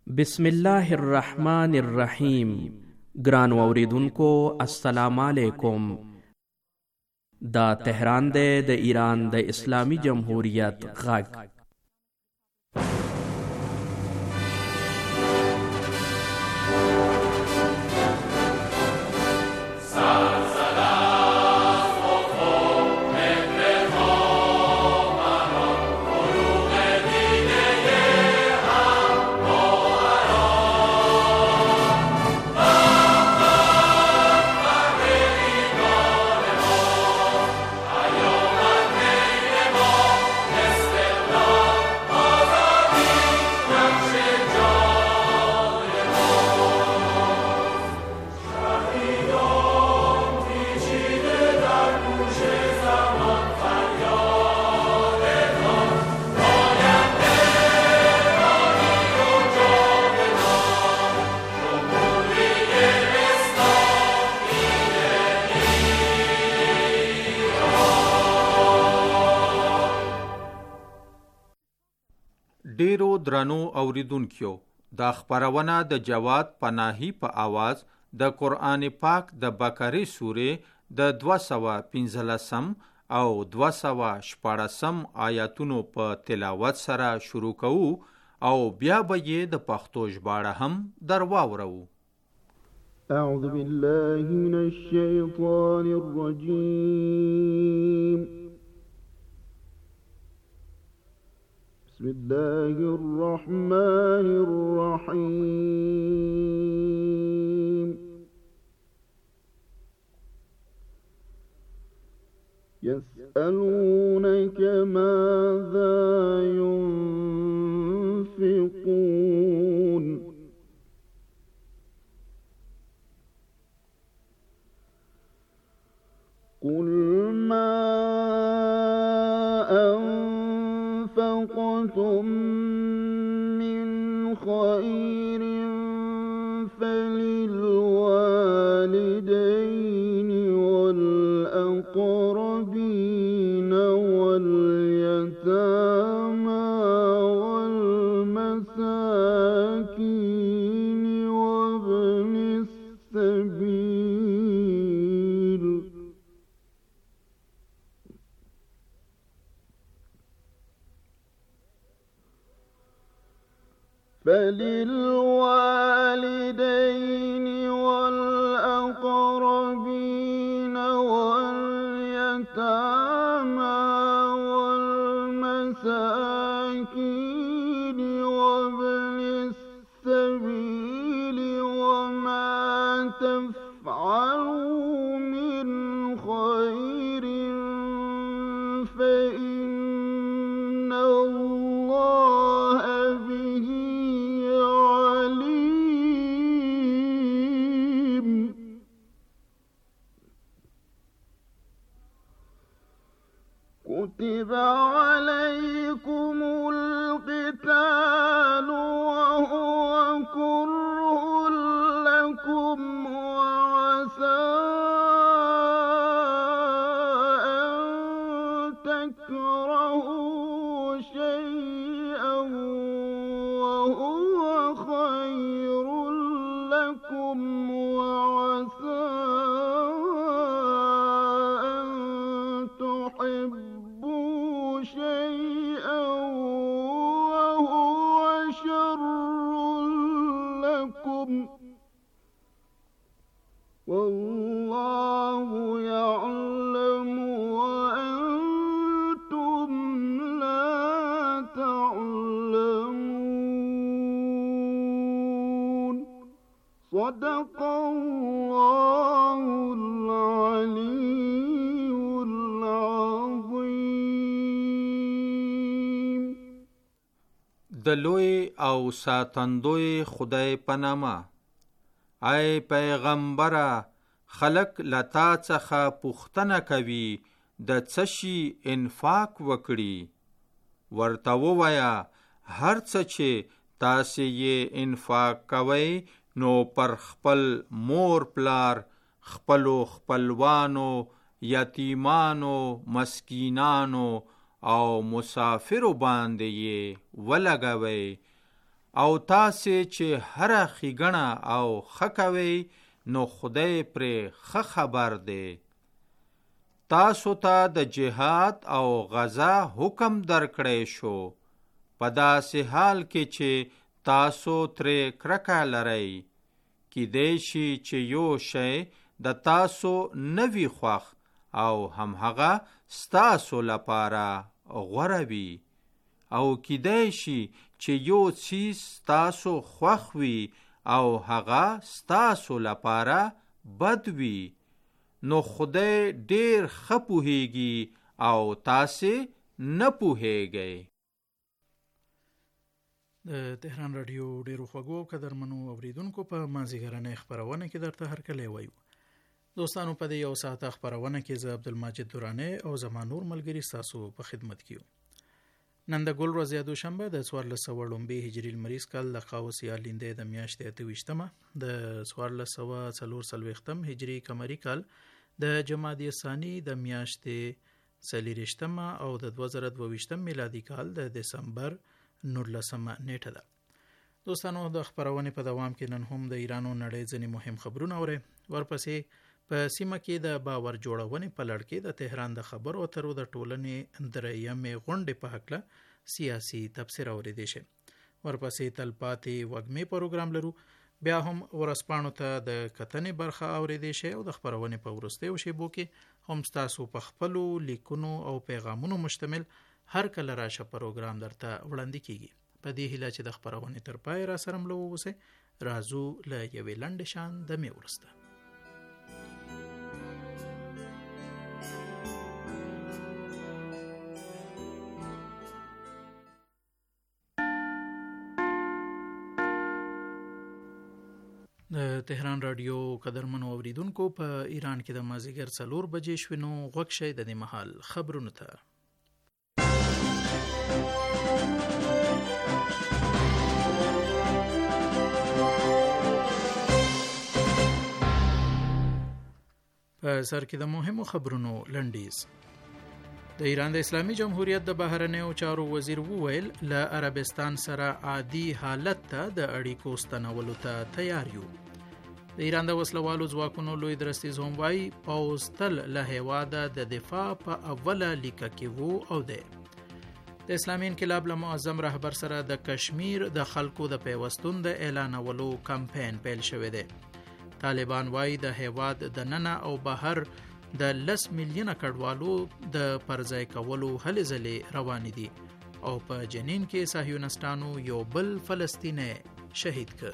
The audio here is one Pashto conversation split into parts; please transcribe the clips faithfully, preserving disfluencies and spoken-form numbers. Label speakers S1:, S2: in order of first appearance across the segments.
S1: بسم الله الرحمن الرحیم. ګران اوریدونکو السلام علیکم. دا تهران دی د ایران د اسلامی جمهوریت غږ.
S2: ډیرو درنو اوریدونکو، دا خبرونه د جواد پناهی په آواز د قرآن پاک د بقره سورې د دوه سوه پنځلسم او دوه سوه شپاړسم آیاتونو په تلاوت سره شروع کوو او بیا به یې د پښتو ژباړه هم در واورو.
S3: اعوذ بالله من الشیطان الرجیم. بسم الله الرحمن الرحيم. يسألونك ماذا ينفقون قل ما أنفقتم من خير فللوالدين والأقربين واليتامى والمساكين وابن السبيل فللوالدين والأقربين واليتامى والمساكين وابن السبيل وما تفعلوا من خير فإن الله به عليم. كتب عليكم القتال وهو كره لكم وعسى أن تكرهوا شيئا وهو خير لكم وعسى أن تحبوا شيئا وهو شر لكم والله يعلم وأنتم لا تعلمون. صدق الله العلي العظيم.
S2: د لوی او ساتندوی خدای په نامه. ای پیغمبره، خلق لتا څخه پوښتنه کوي د څه شي انفاق وکړي. ورته ووایه هر څه چې تاسې یې انفاق کوئ نو پر خپل مور پلار، خپلو خپلوانو، یتیمانو، مسکینانو او مسافرو باندې یې ولګوئ او تاسې چې هره ښېګڼه او ښه کوئ نو خدای پرې ښه خبر دی. تاسو ته د جهاد او غزا حکم درکړی شو په داسې حال کې چې تاسو ترې کرکه لرئ. کیدای شي چې یو شی د تاسو نه وي خوښ او همهغه ستاسو لپاره غوره وي، او کیدای شي چې یو څیز ستاسو خوښ وي او هغه ستاسو لپاره بد وي. نو خدای ډیر ښه پوهیږي او تاسې نه پوهیږئ.
S4: د تهران رادیو ډیرو خوږو او قدرمنو اوریدونکو په مازیګرنۍ خپرونه کې درته هرکلی وایو. دوستانو په دې یو ساعته خپرونه کې زه عبدالمجید درانی او زما نور ملګري ستاسو په خدمت کې یو. نن د ګل ورځ یا دوشنبه د څوارلس سوه لومبې هجري لمریز کال د قوس یا لیندۍ د میاشتې اته ویشتمه د څوارلس سوه څلور څلوېښتم هجري قمري کال د جمادی ثاني د میاشتې څلېرویشتمه او د دوه زره دوه ویشتم میلادي کال د دسمبر نولسمه نیټه ده. دوستانو د خپرونې په دوام کې نن هم د ایران او نړۍ ځینې مهم خبرونه اورئ. ورپسې په سیمه کې د باور جوړونې په لړ کې د تهران د خبرو اترو د ټولنې درېیمې غونډې په هکله سیاسي تبصره اورېدی شي. ورپسې تلپاتې وږمې پروګرام لرو. بیا هم ورځپاڼو ته د کتنې برخه اورېدی شي او د خپرونې په وروستیو شیبو کې هم ستاسو په خپلو لیکونو او پیغامونو مشتمل هر کله راشه پروګرام درته وړاندې کیږي. په دې هیله چې د خپرونې تر پای را سره ملو اوسئ. راځو له یوې لنډې شان دمې وروسته. د تهران رادیو قدرمنو اوریدونکو په ایران کې د مازیګر څلور بجې شوې نو غوږ شئ د دې مهال خبرونو ته. په سر کې د مهمو خبرونو لنډیز. د ایران د اسلامي جمهوریت د بهرنیو چارو وزیر وویل له عربستان سره عادي حالت ته د اړیکو ستنولو ته تیار یو. د ایران د وسلوالو ځواکونو لوی درستیز هم وایي پوځ تل له هیواده د دفاع په اوله لیکه کې وو او دی. د اسلامي انقلاب له معظم رهبر سره د کشمیر د خلکو د پیوستون د اعلانولو کمپاین پیل شوی دی. طالبان وایي د هیواد د ننه او بهر د لس میلیونه کډوالو د پرځای کولو هلې ځلې روانې دي او په جنین کې صهیونستانو یو بل فلسطینی شهید کړ.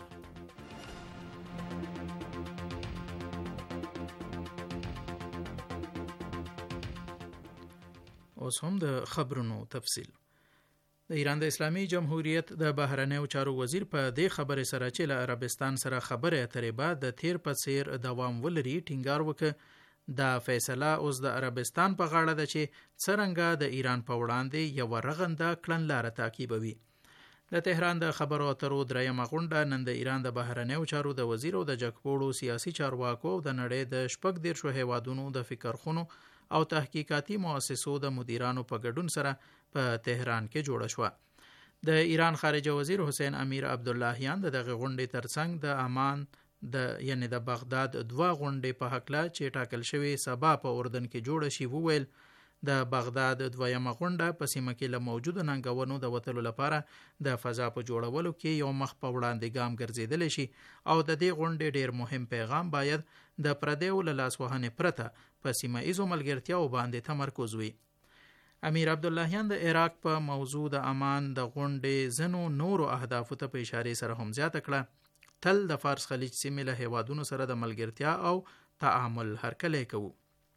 S4: اوس هم د خبرونو تفصیل. د ایران د اسلامي جمهوریت د بهرنیو چارو وزیر په دې خبرې سره چې له عربستان سره خبرې اترې بعد د تیر په څیر دوام ولري ټینګار وکړ. دا فیصله اوس د عربستان په غاړه ده چې څرنګه د ایران په وړاندې یو رغنده کړنلاره تعقیبوي. د تهران د خبرو اترو درېیمه غونډه نن د ایران د بهرنیو چارو د وزیر او د جګپوړو سیاسي چارواکو او د نړۍ د شپږ دېرشو هیوادونو د فکرخونو او تحقیقاتي مؤسسو د مدیرانو په ګډون سره په تهران کې جوړه شوه. د ایران خارجه وزیر حسین امیر عبداللهیان د دغه غونډې ترڅنګ د امان د یعنی د بغداد دوه غونډې په هکله چې ټاکل شوی سبا په اردن کې جوړه شي وویل د بغداد دویمه غونډه په سیمه کې له موجوده ننګونو د وتلو لپاره د فضا په جوړولو کې یو مخ په وړاندې ګام ګرځېدلی شي او د دې غونډې ډیر مهم پیغام باید د پردیو له لاسوهنې پرته په سیمه ایزو ملګرتیاو باندې تمرکز وي. امیر عبداللهیان د عراق په موضوع د امان د غونډې ځینو نورو اهدافو ته په اشارې سره هم زیاته کړه. تل د فارس خلیج سیمې له هیوادونو سره د ملګرتیا او تعامل هرکلی کوو.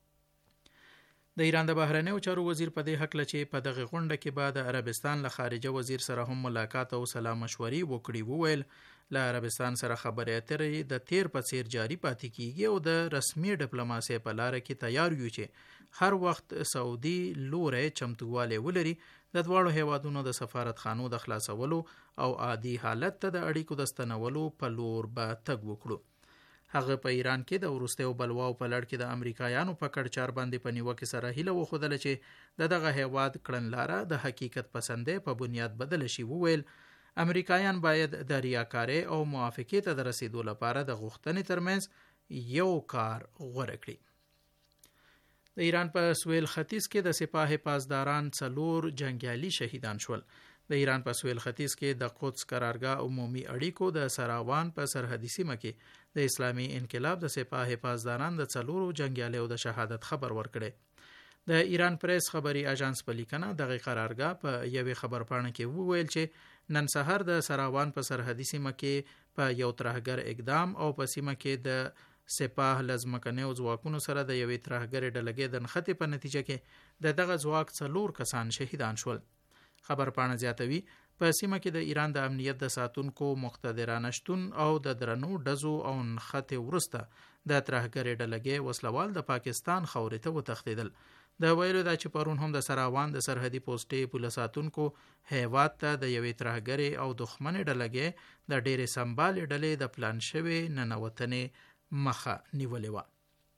S4: د ایران د بهرنیو چارو وزیر په دې هکله چې په دغه غونډه کې به د عربستان له خارجه وزیر سره هم ملاقات او سلا مشورې وکړي وویل له عربستان سره خبرې اترې د تیر په څیر جاری پاتې کیږي او د رسمي ډیپلوماسۍ په لاره کې تیار یو چې هر وخت سعودي لوري چمتووالی ولري د دواړو هیوادونو د سفارتخانو د خلاصولو او عادي حالت ته د اړیکو د ستنولو په لور به تګ وکړو. هغه په ایران کې د وروستیو بلواو په لړ کې د امریکایانو په کړچار باندې په نیوکه سره هیله وښودله چې د دغه هیواد کړنلاره د حقیقت پسندۍ په بنیاد بدل شي. وویل امریکایان باید د ریاکارۍ او موافقې ته د رسیدو لپاره د غوښتنې ترمنځ یو کار غوره کړي. د ایران په سویل ختیځ کې د سپاه پاسداران څلور جنګیالي شهیدان شول. د ایران په سویل ختیځ کې د قدس قرارګاه عمومي اړیکو د سراوان په سرحدي سیمه کې د اسلامي انقلاب د سپاه پاسداران د څلورو جنګیالیو د شهادت خبر ورکړي. د ایران پریس خبري اژانس په لیکنه دغه قرارګاه په یوې خبرپاڼه کې وویل چې نن سحر د سراوان په سرحدي سیمه کې په یو ترهګر اقدام او په سیمه کې د سپاه لزمکنیو ځواکونو سره د یوې ترهګرې ډلګې د نښتې په نتیجه کې د دغه ځواک څلور کسان شهیدان شول. خبرپاڼه زیاتوي په سیمه کې د ایران د امنیت د ساتونکو مقتدرانه شتون او د درنو ډزو او نښتې وروسته د ترهګرې ډلګې وسلوال د پاکستان خاورې ته وتښتېدل. د ویلو دا چې پرون هم د سراوان د سرحدي پوسټې پوله ساتونکو هیواد ته د یوې ترهګرې او دښمنې ډلګې د ډېرې سمبالې ډلې د پلان شوې ننوتنې مخه نیولې وه.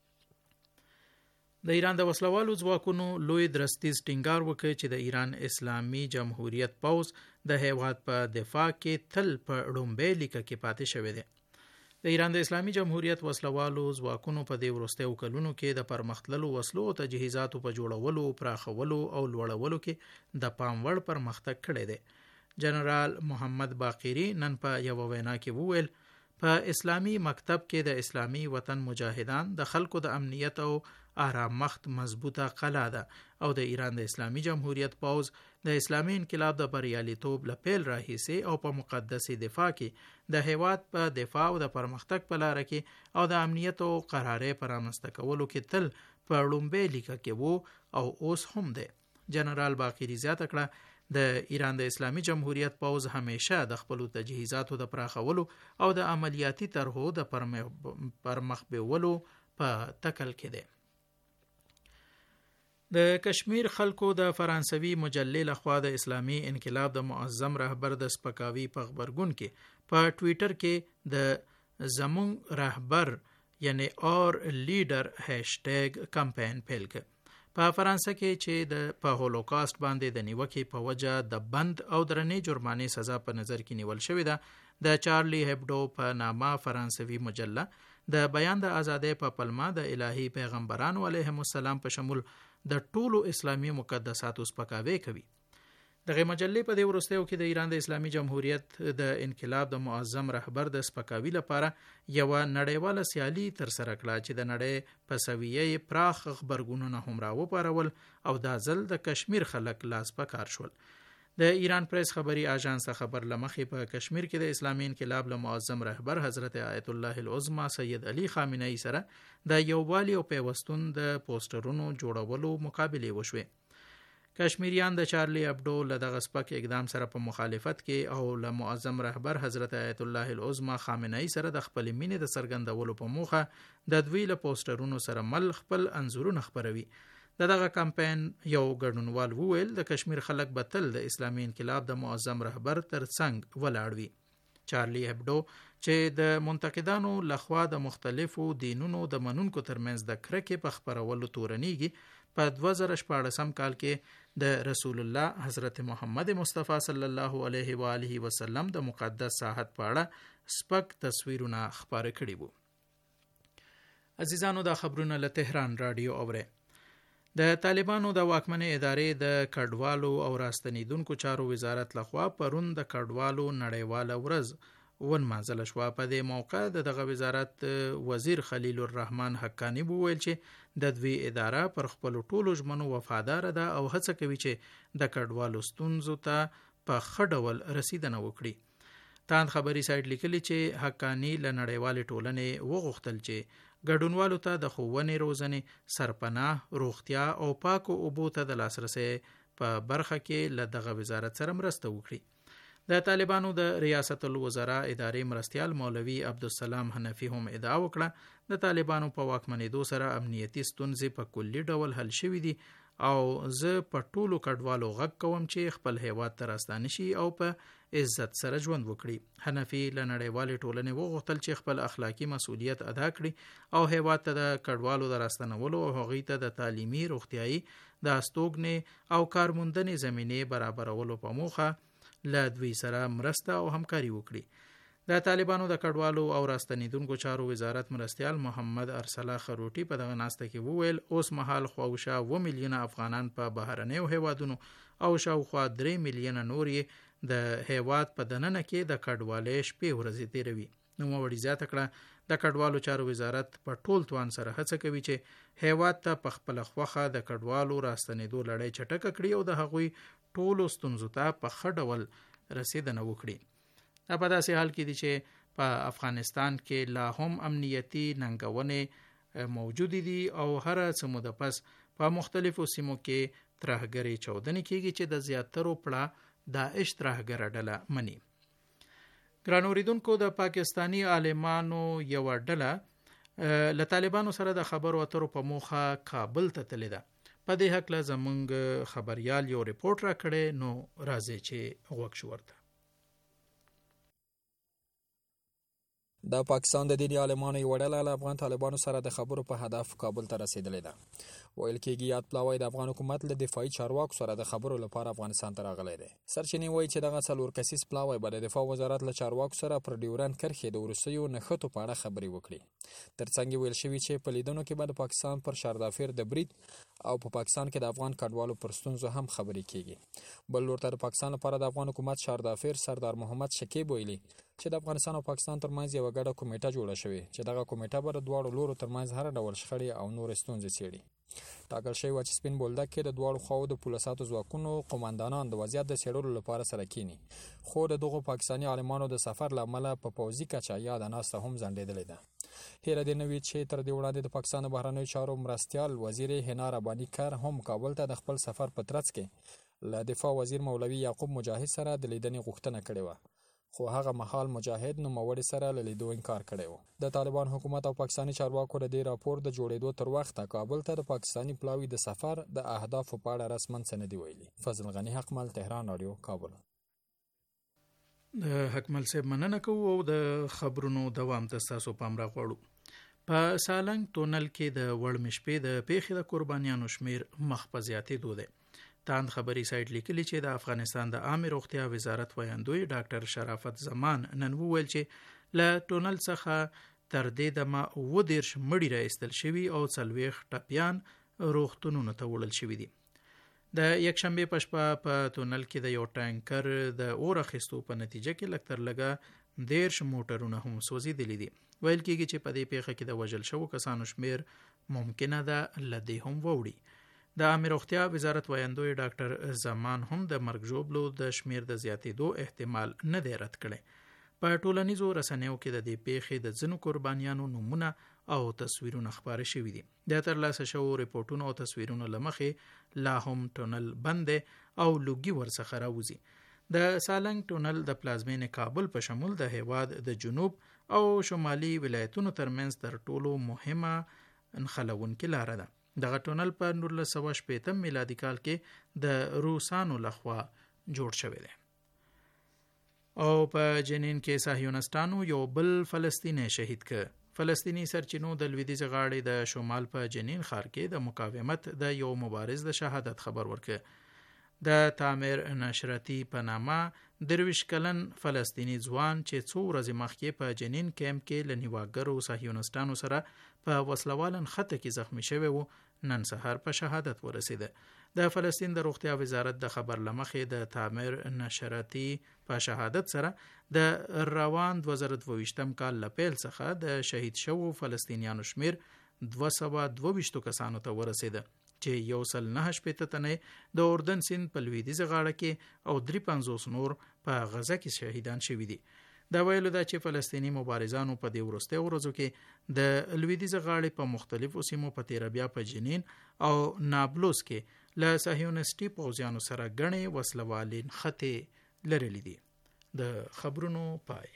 S4: د ایران د وسلوالو ځواکونو لوی درستیز ټینګار وکړ چې د ایران اسلامي جمهوریت پوځ د هیواد په دفاع کې تل په ړومبۍ لیکه کې پاتې شوی دی. د ایران د اسلامي جمهوریت وسلوالو ځواکونو په دې وروستیو کلونو کې د پرمختللو وسلو او تجهیزاتو په جوړولو، پراخولو او لوړولو کې د پام وړ پرمختګ کړی دی. جنرال محمد باقری نن په یوه وینا کې وویل په اسلامي مکتب کې د اسلامي وطن مجاهدان د خلکو د امنیت او آرام مخت مضبوطه قلعه ده او د ایران د اسلامي جمهوریت پوځ د اسلامي انقلاب د بریالیتوب له پیل راهیسې او په مقدسي دفاع کې د هیواد په دفاع او د پرمختګ په لاره کې او د امنیت او قرارې په رامنځته کولو کې تل په ړومبۍ لیکه کې وو او اوس هم دی. جنرال باقری زیاته کړه د ایران د اسلامي جمهوریت پوځ همیشه د خپلو تجهیزاتو د پراخولو او د عملیاتي طرحو د پرمخ بیولو په تکل کې دی. د کشمیر خلکو د فرانسوي مجلې لخوا د اسلامي انقلاب د معظم رهبر د سپکاوي په خبرګون کې په ټویټر کې د زمون رهبر یعنی اور لیډر هاشټیګ کمپاین پیل کړ. په فرانسه کې چې د په هولوکاست باندې د نیوکې په وجه د بند او درنې جرمانې سزا په نظر کې نیول شوې ده، د چارلی هبډو په نامه فرانسوي مجله د بیان د ازادۍ په پلمه د الهي پیغمبرانو علیهم السلام په شمول د ټولو اسلامي مقدساتو سپکاوی کوي. دغه مجلې په دې وروستیو کې د ایران د اسلامي جمهوریت د انقلاب د معظم رهبر د سپکاوي لپاره یوه نړیواله سیالي ترسره کړه چې د نړۍ په سویې پراخ خبرګونونه هم راوپارول او دا ځل د کشمیر خلک لاس په کار شول. د ایران پریس خبري اژانس خبر لمخې په کشمیر کې د اسلامي انقلاب له معظم رهبر حضرت آیت الله العظمى سید علی خامنه‌ای سره د یووالي او پیوستون د پوسټرونو جوړولو مقابله وشوه. کشمیریان د چارلی ابډو له دغه سپک اقدام سره په مخالفت کې او له معظم رهبر حضرت آیت الله العظمى خامنه‌ای سره د خپل مینې د څرګندولو په موخه د دوی له پوسټرونو سره مل خپل انځورونه خپروي. د دغه کمپاین یو ګډونوال وویل د کشمیر خلک به تل د اسلامي انقلاب د معظم رهبر تر څنګ ولاړ وي. چارلی هبډو چې د منتقدانو لخوا د مختلفو دینونو د منونکو ترمنځ د کرکې په خپرولو تورنیږي، په دوه زره شپاړسم کال کې د رسول الله حضرت محمد مصطفی صلی الله علیه و آله وسلم د مقدس ساحت په اړه سپک تصویرونه خپاره کړي وو. عزیزانو، دا خبرونه له تهران رادیو اوره. د طالبانو د واکمنې ادارې د کډوالو او راستنیدونکو چارو وزارت لخوا پرون د کډوالو نړیواله ورځ ونمانځله شوه. په دې موقع د دغه وزارت وزیر خلیل الرحمن حقانی وویل چې د دوی اداره پر خپلو ټولو ژمنو وفاداره ده او هڅه کوي چې د کډوالو ستونزو ته په ښه ډول رسیدنه وکړي. تاند خبري سایټ لیکلي چې حقانی له نړیوالې ټولنې وغوښتل چې ګډونوالو ته د ښوونې، روزنې، سرپناه، روغتیا او پاکو اوبو ته د لاسرسي په برخه کې له دغه وزارت سره مرسته وکړي. د طالبانو د ریاست الوزرا ادارې مرستیال مولوي عبدالسلام حنفي هم ادعا وکړه د طالبانو په واکمنېدو سره امنیتي ستونزې په کلي ډول حل شوي دي او زه په ټولو کډوالو غږ کوم چې خپل هیواد ته راستانه شي او په عزت سره ژوند وکړي. حنفي له نړیوالې ټولنې وغوښتل چې خپل اخلاقي مسؤلیت ادا کړي او هیواد ته د کډوالو د راستنولو او هغوی ته د تعلیمي، روغتیایي، د استوګنې او کارموندنې زمینې برابرولو په موخه له دوی سره مرسته او همکاري وکړي. د طالبانو د کډوالو او راستنیدونکو چارو وزارت مرستیال محمد ارسلا خروټي په دغه ناسته کې وویل اوس مهال خواوشا و میلیونه افغانان په بهرنیو هیوادونو او شاوخوا درې میلیونه نور یې د هیواد په دننه کې د کډوالۍ شپې ورځې تیروي. نوموړي زیاته کړه د کډوالو چارو وزارت په ټول توان سره هڅه کوي چې هیواد ته په خپله خوښه د کډوالو راستنیدو لړۍ چټکه کړي او د هغوی ټولو ستونزو ته په ښه ډول رسیدنه وکړي. دا په داسې حال کې دي چې په افغانستان کې لا هم امنیتي ننګونې موجودې دي او هر څه موده پس په مختلفو سیمو کې ترهګرۍ چاودنې کېږي چې د زیاترو پړه داعش ترهګره ډله مني. ګران اوریدونکو، د پاکستانی عالمانو یوه ډله له طالبانو سره د خبرو اترو په موخه کابل ته تللې ده. په دې هکله زموږ خبریال یو ریپورټ را کړی، نو راځئ چې غوږ شو ورته.
S5: د پاکستان د دیني عالمانو یوه ډله له افغان طالبانو سره د خبرو په هدف کابل ته رسېدلې ده. ویل کېږي یاد پلاوی د افغان حکومت له دفاعي چارواکو سره د خبرو لپاره افغانستان ته راغلی دی. سرچینې وایي چې دغه څلور کسیز پلاوی به د دفاع وزارت له چارواکو سره پر ډیورند کرښې د وروستیو نښتو په اړه خبرې وکړي. ترڅنګ ویل شوي چې په لیدنو کې به د پاکستان پر شاردافیر د برید او په پاکستان کې د افغان کډوالو پر ستونزو هم خبرې کېږي. بل لور ته د پاکستان لپاره د افغان حکومت شاردافیر سردار محمد شکیب ویلي چې د افغانستان او پاکستان ترمنځ یوه ګډه کمیټه جوړه شوې چې دغه کمیټه به د دواړو لورو ترمنځ هر ډول شخړې او نورې ستونزې څېړي. ټاکل شوي وه چې سپین بولدک کې د دواړو خواو د پولیساتو ځواکونو قوماندانان د وضعیت د څېړلو لپاره سره کینی، خو د دغو پاکستاني عالمانو د سفر له امله په پوځي کچه یاده ناسته هم ځنډېدلې ده. هیره دې نه وي چې تر دې وړاندې د پاکستان د بهرنیو چارو مرستیال وزیر حنا رباني کر هم کابل ته د خپل سفر په ترڅ کې له دفاع وزیر مولوي یعقوب مجاهد سره د لیدنې غوښتنه کړې وه، خو هغه مهال مجاهد نوموړي سره له لیدو انکار کړی و. د طالبان حکومت او پاکستاني چارواکو د دې راپور د جوړېدو تر وخته کابل ته د پاکستاني پلاوي د سفر د اهدافو په اړه رسما څه نه دي ویلي. فضل غني حقمل، تهران رادیو، کابل.
S4: د حکمل صاحب مننه کوو او د خبرونو دوام ته ستاسو پام راغواړو. په سالنګ تونل کې د وړمې شپې د پیښې د قربانیانو شمیر مخ په زیاتېدو دی. تاند خبري سایټ لیکلي چې د افغانستان د عامه روغتیا وزارت ویاندوی ډاکټر شرافت زمان نن وویل چې له ټونل څخه تر دې دمه اووه دېرش مړي راایستل شوي او څلوېښت ټپیان روغتونونو ته وړل شوي دي. د یکشنبې په شپه په تونل کې د یو ټانکر د اور اخیستو په نتیجه کې لږ تر لږه دېرش موټرونه هم سوځېدلي دي. ویل کېږي چې په دې پیښه کې د وژل شوو کسانو شمیر ممکنه ده له دې هم واوړي. د عامه روغتیا وزارت ویاندوی ډاکټر زمان هم د مرګ ژوبلو د شمیر د زیاتېدو احتمال نه دی رد کړی. په ټولنیزو رسنیو کې د دې پیښې د ځینو قربانیانو نومونه او تصویرونه خپاره شوي دي. د ترلاسه شوو ریپورټونو او تصویرونو له مخې لا هم ټونل بند او لوګي ورڅخه راوځي. د سالنګ ټونل د پلازمینې کابل په شمول د هیواد د جنوب او شمالي ولایتونو ترمنځ تر ټولو مهمه نښلونکې لاره ده. دغه ټونل په نولس سوه شپېتم میلادي کال کې د روسانو لخوا جوړ شوی دی. او په جنین کې صهیونستانو یو بل فلسطینی شهید کړ. فلسطینی سرچینو د لویدیځ غاړې د شمال په جنین ښار کې د مقاومت د یو مبارز د شهادت خبر ورکړ. د تعمیر نشرتی په نامه درویش کلن فلسطینی ځوان چې څو ورځې مخکې په جنین کیمپ کې له نیواګرو صهیونستانو سره په وسلوال نښته کې زخمی شوی و، نن سهار په شهادت ورسېده. د فلسطین د روغتیا وزارت د خبر له مخې د تعمیر نشرتی په شهادت سره د روان دوه زره دوه ویشتم کال له پیل څخه د شهید شوو فلسطینیانو شمیر دوه سوه دوه ویشتو کسانو ته ورسېده چې یو سل نهه شپېته تنې د اردن سیند په لویدیځه غاړه کې او درې پنځوس نور په غزه کې شهیدان شوي دي. دا ویلو ده چې فلسطینی مبارزانو په دې وروستیو ورځو کې د لویدیځه غاړې په مختلفو سیمو په تیره بیا په جنین او نابلوس کې له صهیونیستي پوځیانو سره ګڼې وسلوالې نښتې لرلې دي. د خبرونو پای.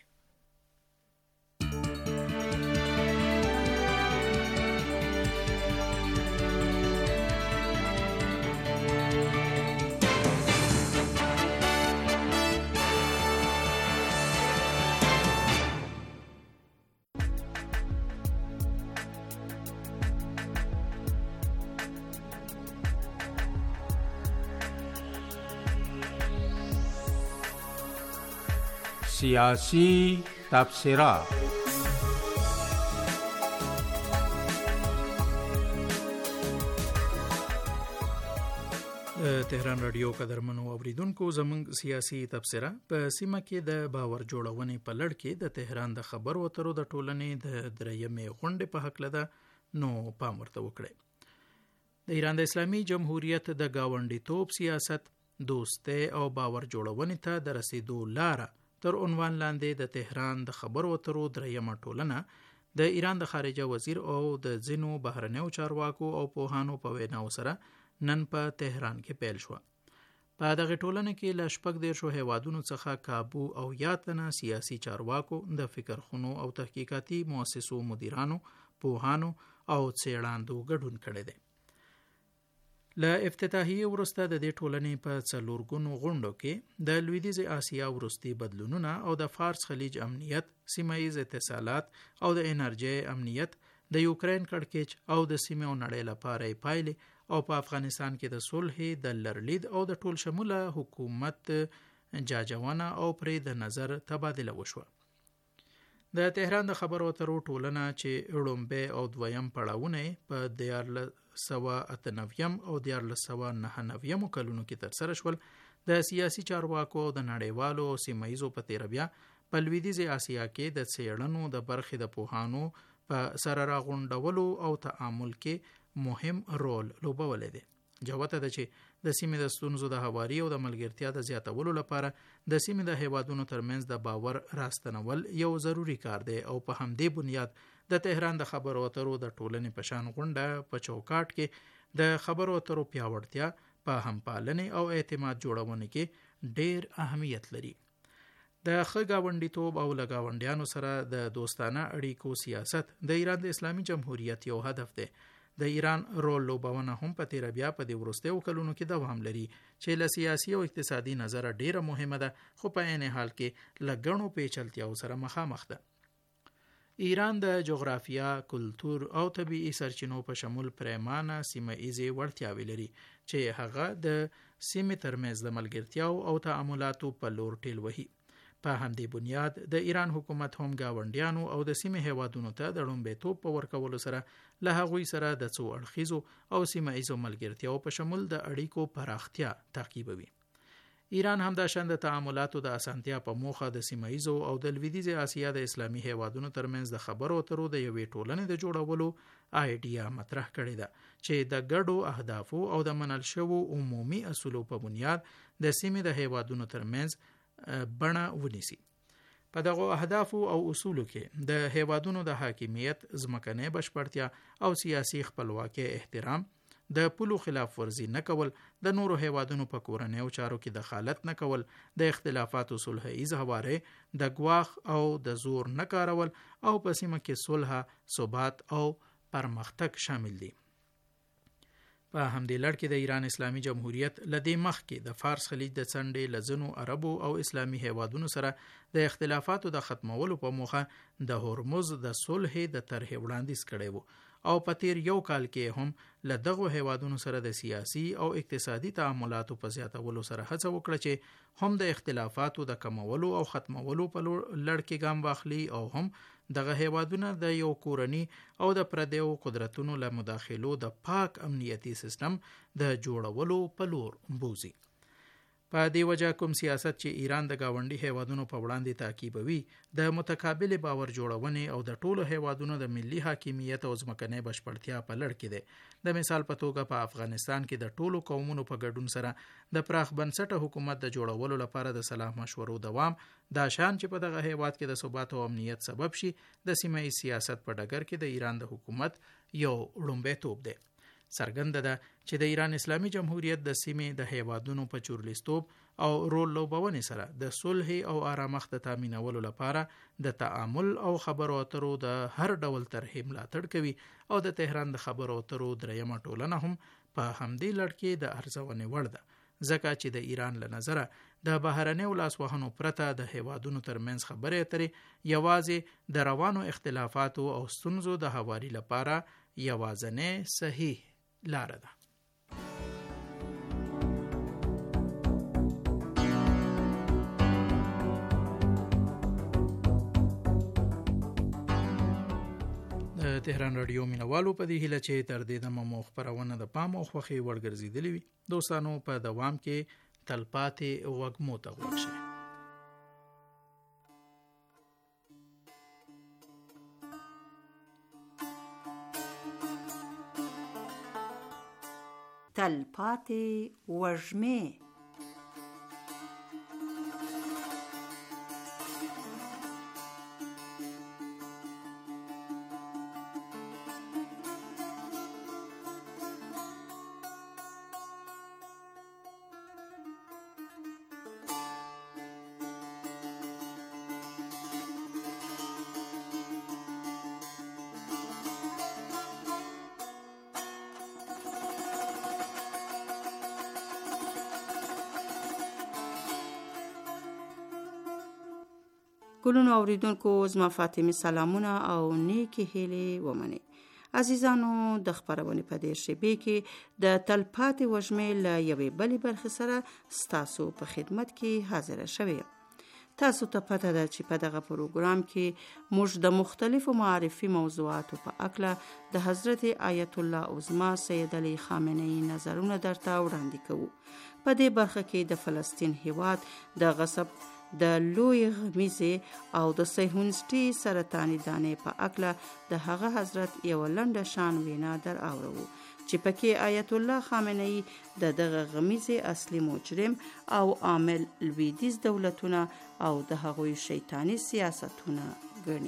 S2: سیاسی تبصره.
S4: تهران رادیو قدرمنو اوریدونکو، زموږ سیاسي تبصره په سیمه کې د باور جوړونې په لړ کې د تهران د خبرو اترو د ټولنې د دریمې غونډې په هکله ده، نو پام ورته وکړئ. د ایران د اسلامي جمهوریت د ګاونډیتوب سیاست، دوستۍ او باور جوړونې ته د رسیدو لاره تر عنوان لاندې د تهران د خبرو اترو دریمه ټولنه د ایران د خارجه وزیر او د ځینو بهرنیو چارواکو او پوهانو په ویناو سره نن په تهران کې پیل شوه. په دغه ټولنه کې له شپږ دېرشو هیوادونو څخه کابو او یا تنه سیاسي چارواکو، د فکرخونو او تحقیقاتي مؤسسو مدیرانو، پوهانو او څېړاندو ګډون کړی دی. له افتتاحیې وروسته د دې ټولنې په څلورګونو غونډو کې د لویدیځې اسیا وروستي بدلونونه او د فارس خلیج امنیت، سیمه ییز اتصالات او د انرژۍ امنیت، د یوکرین کړکېچ او د سیمې او نړۍ لپاره یې پایلې او په افغانستان کې د صلح، د لرلید او د ټول شموله حکومت جاجونه او پرې د نظر تبادله وشوه. د تهران د خبرو اترو ټولنه چې لومبی او دویم پړاوونه په دیارلس سوه اته نویم او دیارلس سوه نهه نویمو کلونو کې ترسره شول، د سیاسي چارواکو او د نړیوالو او سیمه ییزو په تیره بیا په لویدیځې اسیا کې د څېړنو د برخې د پوهانو په سره راغونډولو او تعامل کې مهم رول لوبولی دی. جوته ده چې د سیمې د ستونزو د هواري او د ملګرتیا د زیاتولو لپاره د سیمې د هیوادونو ترمنځ د باور راستنول یو ضروری کار دی او په همدې بنیاد د تهران د خبرو اترو د ټولنې په شان غونډه په چوکاټ کې د خبرو اترو پیاوړتیا په همپالنې او اعتماد جوړونه کې ډیر اهمیت لري. د ښه ګاونډیتوب او له ګاونډیانو سره د دوستانه اړیکو سیاست د ایران د اسلامي جمهوریت یو هدف دی. د ایران رول لوبونه هم په تیره بیا په دې وروستیو کلونو کې دوام لري چې له سیاسي او اقتصادي نظره ډیره مهمه ده، خو په عین حال کې له ګڼو پیچلتیاو سره مخامخ ده. ایران د جغرافیا، کلتور او طبیعي سرچینو په شمول پریمانه سیمه ایزې وړتیاوې لري چې هغه د سیمې ترمنځ د ملګرتیاو او تعاملاتو په لور ټیل وهي. په همدې بنیاد د ایران حکومت هم ګاونډیانو او د سیمې هیوادونو ته د لومړیتوب په ورکولو سره له هغوی سره د څو اړخیزو او سیمه ایزو ملګرتیاو په شمول د اړیکو پراختیا تعقیبوي. ایران هم د شان د تعاملاتو د اسانتیا په موخه د سیمه ایزو او د لویدیځې اسیا د اسلامي هیوادونو ترمنځ د خبرو اترو د یوې ټولنې د جوړولو آیډیا مطرح کړې ده چې د ګډو اهدافو او د منل شوو عمومي اصولو په بنیاد د سیمې د هیوادونو ترمنځ بڼه ونیسي. په دغه اهدافو او اصولو کې د هیوادونو د حاکمیت، ځمکنۍ بشپړتیا او سیاسي خپلواکۍ احترام، د پولو خلاف ورزي نه کول، د نورو هیوادونو په کورنیو چارو کې دخالت نه کول، د اختلافاتو صلح ایز هواره، د ګواښ او د زور نه کارول او په سیمه کې صلح، ثبات او پرمختګ شامل دي. په همدې لړ کې د ایران اسلامي جمهوریت له دې مخکې د فارس خلیج د څنډې له ځینو عربو او اسلامي هیوادونو سره د اختلافاتو د ختمولو په موخه د هرمز د صلح د طرحې وړاندیز کړی و او په تیر یو کال کې هم له دغو هیوادونو سره د سیاسي او اقتصادي تعاملاتو په زیاتولو سره هڅه وکړه چې هم د اختلافاتو د کمولو او ختمولو په لړ کې ګام واخلي او هم دغه هیوادونه د یو کورني او د پردیو قدرتونو له مداخلو د پاک امنیتي سیستم د جوړولو په لور بوزي. په دې وجه کوم سیاست چې ایران د ګاونډي هیوادونو په وړاندې تعقیبوي د متقابل باور جوړونې او د ټولو هیوادونو د ملي حاکمیت او ځمکنۍ بشپړتیا په لړ کې دی. د مثال په توګه په افغانستان کې د ټولو قومونو په ګډون سره د پراخ بنسټه حکومت د جوړولو لپاره د صلاح مشورو دوام دا شان چې په دغه هیواد کې د ثبات او امنیت سبب شي د سیمه ییز سیاست په ډګر کې د ایران د حکومت یو لومړیتوب دی. څرګنده ده چې د ایران اسلامي جمهوریت د سیمې د هیوادونو په چورلیستوب او رول لوبونې سره د صلح او آرامښت د تامینولو لپاره د تعامل او خبرو اترو د هر ډول طرحې ملاتړ کوي او د تهران د خبرو اترو دریمه ټولنه هم په همدې لړ کې د ارزونې وړ ده، ځکه چې د ایران له نظره د بهرنیو لاسوهنو پرته د هیوادونو ترمنځ خبرې اترې یوازې د روانو اختلافاتو او ستونزو د هواري لپاره یوازینۍ صحیح لاره ده. تهران رادیو مینوالو په دې هیله چې تر دې دمه مو خپرونه د پام او خوښۍ وړ ګرځېدلې وي. دوستانو په دوام کې تلپاتې وږمو ته غوږ شئ.
S6: تلپاتې وږمې. ګلونو اوریدونکو زما فاطمه سلامونه او نیکی هیلې ومني. عزیزانو د خبرونه په دې شیبې کې د تلپاتې وږمې له یوې بلې برخې سره ستاسو په خدمت کې حاضر شوم. تاسو ته پته ده چې په دغه پروګرام کې موږ د مختلفو معرفي موضوعاتو په اړه د حضرت آیت الله عظما سید علی خامنه‌ای نظرونه درته وړاندې کوو. په دې برخه کې د فلسطین هیواد د غصب د لوی غمیزې او د صهیونیستي سرطاني دانې په اړه د هغه حضرت یو لنډه شان وینا در اورو چې پکې آیت الله خامنه‌ای د دغه غمیزې اصلي مجرم او عامل لویدیز دولتونه او د هغوی شیطانی سیاستونه ګڼي.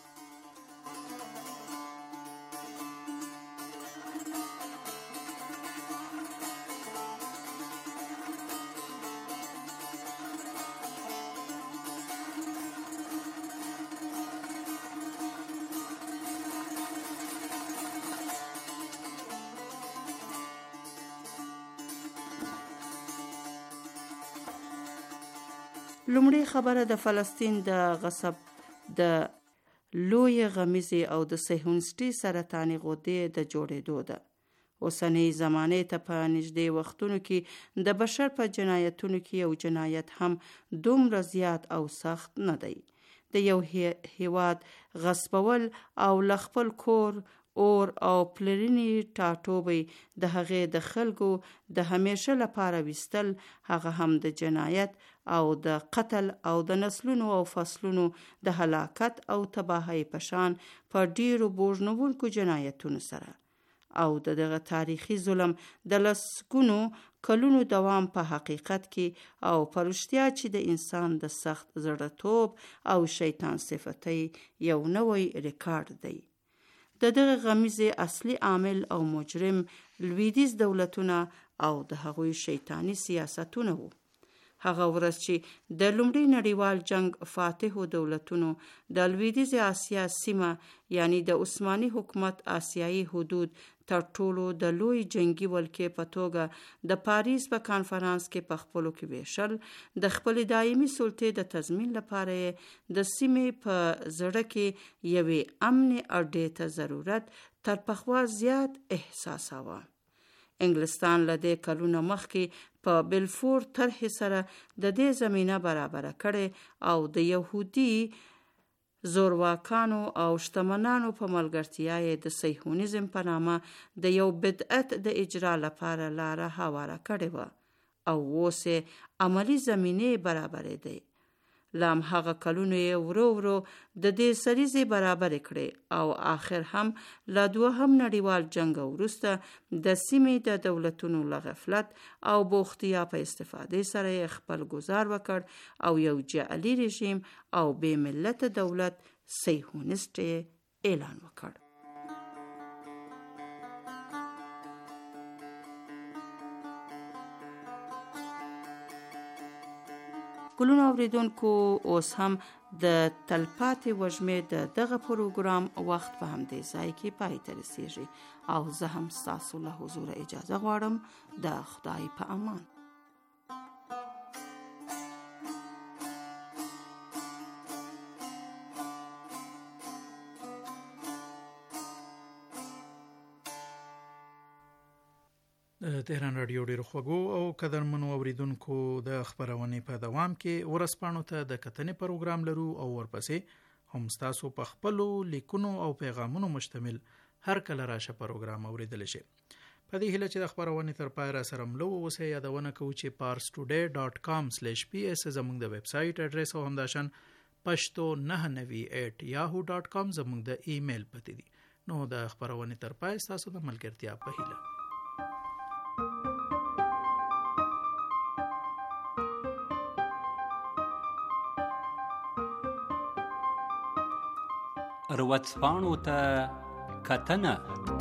S6: لومړی خبره د فلسطین د غصب د لوی غمیزې او د صهیونیستي سرطاني غدې د جوړېدو ده. اوسنۍ زمانې ته په نږدې وختونو کې د بشر په جنایتونو کې یو جنایت هم دومره زیات او سخت نه دی. د یو هیواد غصبول او لخپل کور اور او پلرینی ټاټوبي د هغې د خلکو د همیشه لپاره وستل، هغه هم د جنایت او د قتل او د نسلونو او فصلونو د هلاکت او تباہی پشان په ډیرو بوجنونکو جنایتونو سره او د دغه تاریخي ظلم د لسګونو کلونو دوام په حقیقت کې او پرشتیا چې د انسان د سخت زړه‌توب او شیطان صفتي یو نوې ریکارډ دی. د دغه غمیزې اصلي عامل او مجرم لویدیز دولتونه او د هغوی شیطانی سیاستونه وو. هغه ورځ چې د لومړي نړیوال جنگ فاتحو دولتونو د لویدیز آسیا سیمه یعنی د عثماني حکومت آسیایي حدود تر ټولو د لوی جنگي ولکې په توګه د پاریس په کانفرانس کې په خپلو کې ویشل، د خپل دایمي سلطې د تضمین لپاره د سیمې په زړه کې یوې امن اډې ته ضرورت تر پخوا زیات احساساوه. انګلستان له دې کلونو مخکې په بلفور طرح سره د دې زمینه برابره کړې او د يهودي زورواکانو او شتمنانو په ملګرتیا یې د صهیونیزم په نامه د یو بدعت د اجرا لپاره لاره هواره کړې وه او اوس عملی زمینه برابرې دی. لام هغه کلونو یې ورو ورو د دې سریزې برابر کړي او آخر هم لا دوهم نړیوال جنگ وروسته د سیمې د دولتونو له غفلت او بوختیا په استفاده سره خپل گزار وکړ او یو جعلي رژیم او بې ملت دولت صهیونیست اعلان وکړ. ګلونو اوریدونکو، اوس هم د تلپاتې وږمې د دغه پروګرام وخت په همدې ځای کې پای ته رسیږي او زه هم ستاسو له حضور اجازه غواړم. د خدای په امان.
S4: د تهران رادیو ډیرو خوږو او قدرمنو اوریدونکو، د خبرونې په دوام کې ورځپاڼو ته د کتنې پروګرام لرو او ورپسې هم ستاسو په خپلو لیکونو او پیغامونو مشتمل هر کله راشه پروګرام اوریدل شي. په دې هیله چې د خبرونې تر پای را سره ملو اوسئ، یادونه کوو چې پارس ټوډے ډاټ کام سلیش پی اس زموږ د ویب سایټ اډرس او همداشان پښتو نهه نوي ایټ یاهو ډاټ کام زموږ د ایمیل پته دي. نو د خبرونې تر پای تاسو د ملګرتیا په هیله.
S7: روڅپاڼو ته کتنه.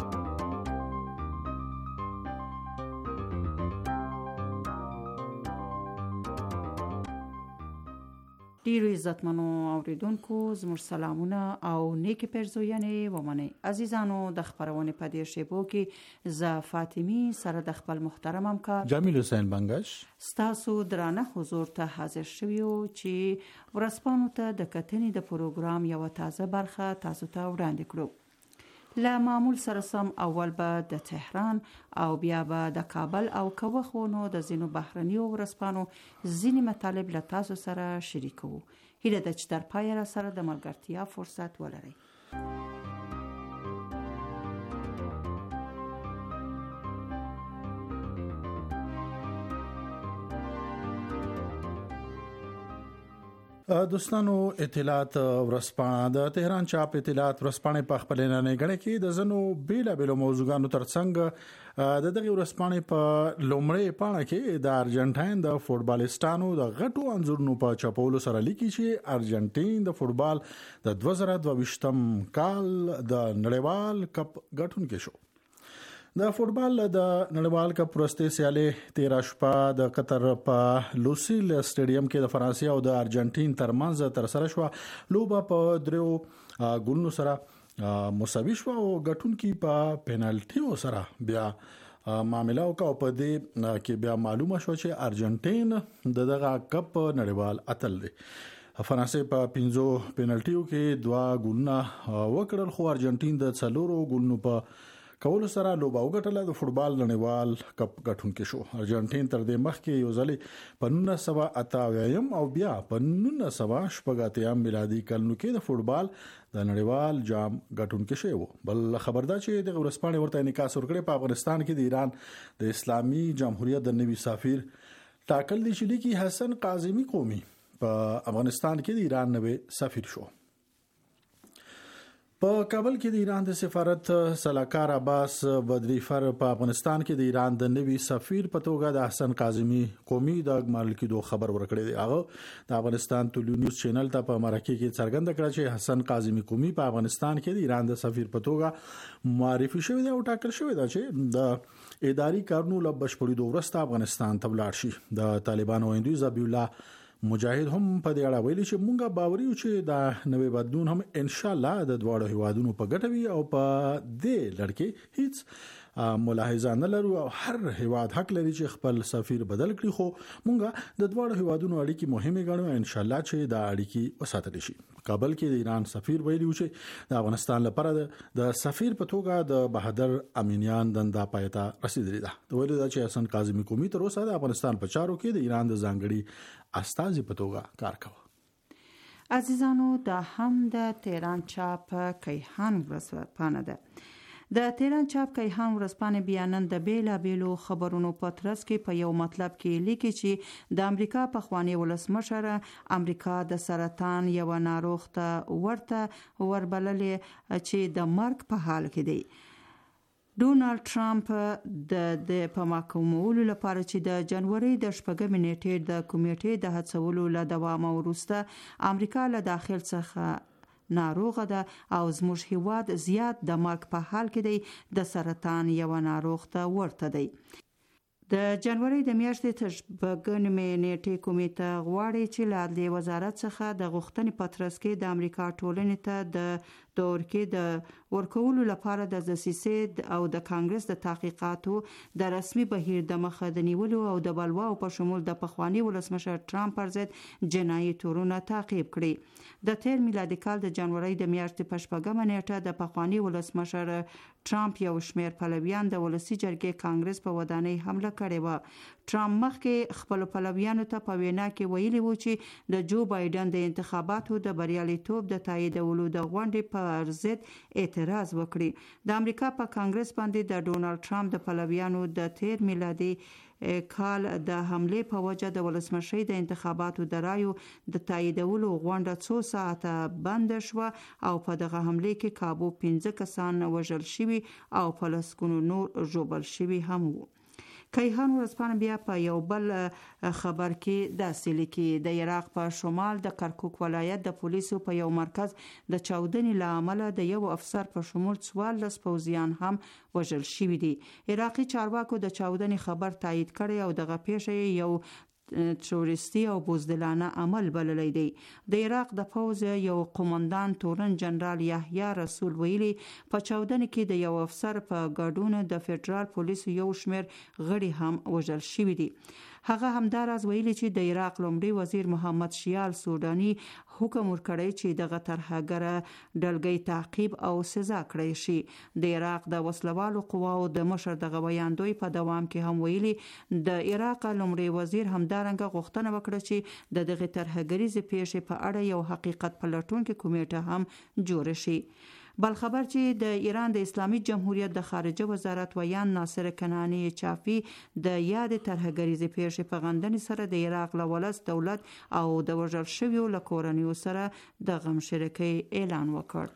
S6: ډیرو عزتمنو اوریدونکو زموږ سلامونه او نیکی پرزوینې ومنئ. عزیزانو د خبرونې په دې شیبو کې ز فاطمی سره د خپل محترم همکار
S2: جمیل حسین بنگش
S6: ستاسو درانه حضور ته حاضر شویو چې ورځپاڼو ته د کتنې د پروګرام یو تازه برخه تاسو ته وړاندې کړو. له معمول سره سم اول به د تهران او بیا به د کابل او کوخونو د زینو بهرنیو ورځپاڼو ځینې مطالب له تاسو سره شریکو. هیله ده چې تر پایه را سره د ملګرتیا فرصت ولرئ.
S8: دوستانو، اطلاعات ورځپاڼه د تهران چاپ اطلاعات ورځپاڼه په خپل نه غړي کې د زنو بیلا بیلو موضوعاتو ترڅنګ د دغه ورځپاڼه په لومړی پاڼه کې د ارجنټاین د فوټبالستانو د غټو انځورونو په چاپولو سره لیکي چې ارجنټاین د فوټبال د دوه زره دوه ویشتم کال د نړیوال کپ ګټونکي شو. د فوټبال د نړیوال کپ وروستۍ سیالي تیرا شپه د قطر په لوسیل سټیډیم کې د فرانسې او د ارجنټاین ترمنځ تر سره شو. لوبه په دریو ګولونو سره مساوي شو او ګټونکي په پینالټیو سره بیا معاملې وکړه. په دې کې بیا معلومه شو چې ارجنټاین دغه کپ نړیوال اتل دی. فرانسې په پنځو پینالټیو کې دوا ګولونه وکړل، خو ارجنټاین د څلورو ګولونو په کولو سره لوبه وګټله. د فوټبال نړیوال کپ ګټونکي شو. ارجنټاین تر دې مخکې یو ځل په نولس سوه اته اویا او بیا په نولس سوه شپږ اتیا میلادي کلونو کې د فوټبال د نړیوال جام ګټونکي شوی وو. بل خبردار چې د ورځپاڼې ورته انعکاس ورکړي په افغانستان کې د ایران د اسلامي جمهوریت د نوي سفیر ټاکل دي چې لیکي حسن قاظمی قومي په افغانستان کې د ایران نوي سفیر شو. په کابل کې د ایران د سفارت سلاکار عباس بدریفر په افغانستان کې د ایران د نوي سفیر په توګه د حسن قاظمی قومي د ګمارل کېدو خبر ورکړی دی. هغه د افغانستان ټولو نیوز چینل ته په مرکه کې څرګنده کړه چې حسن قاظمی قومي په افغانستان کې د ایران د سفیر په توګه معرفي شوی دی او ټاکل شوی دی چې د اداري کارونو له بشپړېدو وروسته افغانستان ته ولاړ شي. د طالبانو هندو ذبیح الله مجاهد هم په دې اړه ویلي چې مونږه باوري یو چې دا نوې بدلون هم ان شاء الله د دواړو هیوادونو په ګټه وي او په دې لړ کې هیڅ ملاحظه نه لرو او هر هیواد حق لري چې خپل سفیر بدل کړي. خو مونږه د دواړو هیوادونو اړیکې مهمه ګڼو، ان شاء الله چې دا اړیکې وساتل شي. کابل کې د ایران سفیر ویلي چې د افغانستان لپاره د سفیر په توګه د بهادر امینیان دنده پایته رسیدلی ده. د ویلي دا چې حسن قاظمی قومي تر اوسه د افغانستان په چارو کې د ایران د ځانګړي استازي په توګه کار کوي.
S6: عزیزانو، دا هم د تهران چاپ کیهان ورځپاڼه ده. د تهران چاپ کیهان ورځپاڼه بیا نن د بیلا بیلو خبرونو په ترڅ کې په یو مطلب کې لیکي چې د امریکا پخوانی ولسمشر امریکا د سرطان یو ناروغ ته ورته وربللې چې د مرګ په حال کې دی. ډونالد ټرمپ د د په محکومولو لپاره چې د جنوري د شپږمې نیټې د کمیټې د هڅولو له دوام وروسته امریکا له داخل څخه ناروغه ده او زموږ هیواد زیات د مرګ په حال کې دی، د سرطان یو ناروغ ته ورته دی. د جنوري د میاشتې تر شپږمې نیټې کمیټه غواړي چې له عدلیې وزارت څخه د غوښتنې په ترڅ کې د امریکا ټولنې ته د تورکې د ورکولو لپاره د دسیسې او د کانګرس د تحقیقاتو د رسمي بهیر د مخه د نیولو او د بلواو په شمول د پخوانی ولسمشر ټرمپ پر ضد جنایي تورونه تعقیب کړي. د تیر میلادي کال د جنوري د میاشتې په شپږمه نیټه د پخوانی ولسمشر ټرمپ یو شمېر پلویان د ولسي جرګې کانګرس په ودانۍ حمله کړې وه. ټرمپ مخکې خپل پلویانو ته په وینا کې ویلي و چې د جو بایدن د انتخاباتو د بریالیتوب د تاییدولو د غونډې پر ضد اعتراض وکړي. د امریکا په کانګرس باندې د ډونالډ ټرمپ د پلویانو د تیر میلادي کال د حمله په وجه د ولسمشي د انتخاباتو د رایو د تاییدولو غونډه څو ساعته بند شوه او په دغه حمله کې کابو پنځه کسان وژل شوي او په لسګونو نور ژوبل شوي هم وو. کیهان ورځپاڼه بیا په یو بل خبر کې داسې لیکي: د عراق په شمال د کرکوک ولایت د پولیسو په یو مرکز د چاودنې له امله د یو افسر په شمول څوارلس پوځیان هم وژل شوي دي. عراقي چارواکو د چاودنې خبر تایید کړی او دغه پیښه یو تروریستي او بزدلانه عمل بللی دی. د عراق د پوځ یو قومندان تورن جنرال یحیی رسول ویلي په چاودنه کې د یو افسر په ګډون د فدرال پولیسو یو شمېر غړي هم وژل شوي دي. هغه همداراز ویلي چې د عراق لومړي وزیر محمد شیال سوداني حکم ورکړی چې دغه ترهګره ډلګۍ تعقیب او سزا کړی شي. د عراق د وسلوالو قواو د مشر دغه ویاندوی په دوام کې هم ویلي د عراق لومړي وزیر همدارنګه غوښتنه وکړه چې د دغه ترهګریزې پیښې په اړه یو حقیقت پلټونکې کمیټه هم جوړ شي. بل خبر چې د ایران د اسلامي جمهوریت د خارجه وزارت ویان ناصر کنعانی چافي د یاد ترهګریزې پیښې په غندنې سره د عراق له ولس دولت او د وژل شویو له کورنیو سره د غم شریکۍ اعلان وکړ.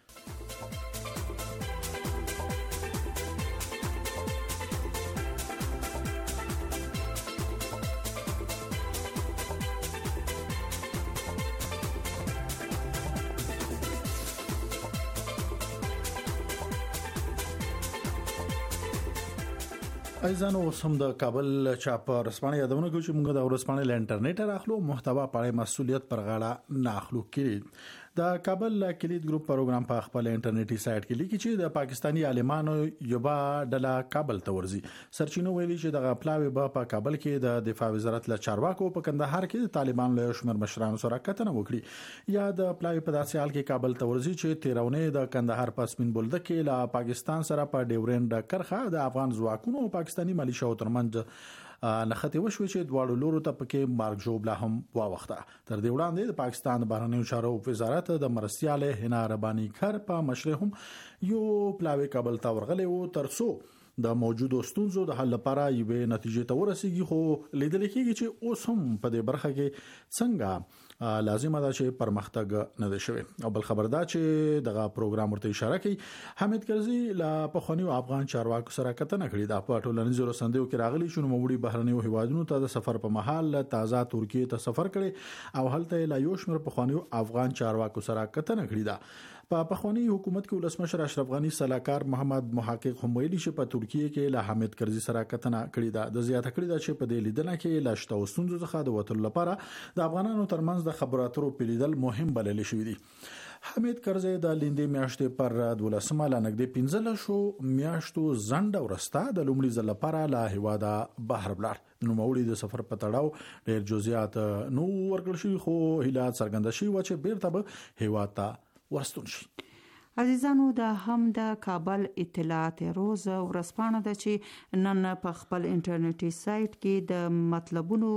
S8: ایزانو سم د کابل چاپ رسپانه یادونه کوي چې موږ د ورسپانه ل انټرنیټ راخلو محتوا په مسؤلیت پر غاړه نه اخلو. کړي د کابل کلید ګروپ پروګرام په خپل انټرنیټي سایت کې لیکي چې د پاکستانی عالمانو یوبا ډله کابل ته ورځي. سرچینو ویلي چې د غپلاوي په کابل کې د دفاع وزارت له چارواکو په کندهار کې د طالبان له شمیر مشرانو سره کتنه وکړي. یا د پلاوي په داسې حال کې کابل ته ورځي چې تیرونه د کندهار پاسمن بولده کې له پاکستان سره په ډیورند کرخه د افغان ځواکونو او پاکستانی ملیشو ترمنځ نخته وشوي چې دواړو لورو ته پکې مارک جوړ لا هم واوخته. تر دې وړاندې د پاکستان د بهرنیو چارو وزارت د مرستياله حنا رباني کار په مشر هم یو پلاوي کابل ته ورغلي وو ترڅو د موجودو ستونزو د حل لپاره یوې نتیجې ته ورسیږي. خو لیدل کېږي چې اوس هم په دې برخه کې څنګه لازمه ده چې پرمختګ نه شوي. او بل خبردار چې دغه پروګرام ورته اشاره کوي حمید کرزي لا په خونیو افغان چارواکو سره کتنه کړې ده. په ټولنیزو رسنیو کې راغلي شنو موړي بهرنیو هیوادونو ته د سفر په محل تازه ترکیه ته سفر کړي او هلته لا یو شمېر په خونیو افغان چارواکو سره کتنه کړې ده. په پخوانی حکومت کې ولسمشر اشرف غنی صلاحکار محمد محقق هم ویلي چې په ترکیه کې له حمید کرزي سره کتنه کړې ده. د زیاته کړې ده چې په دې لیدنه کې لاشته وسوندو څخه د وټل لپاره د افغانانو ترمنځ د خبرو اترو پیلیدل مهم بلل شوې دي. حمید کرزي د لیندې میاشتې پر دولسمه لنګدې پنځله شو میاشتو زنده ورستا د لومړي ځل لپاره له هیواده بهر بلار. نو موړي د سفر په تړاو ډېر جزئیات نو ورکړل شي خو هیلات څرګنده شي و چې بیرته به هیواده ورستون شي.
S6: عزیزانو دا هم د کابل اطلاعات روز ورسپانه ده چې نن په خپل انټرنیټي سایت کې د مطلبونو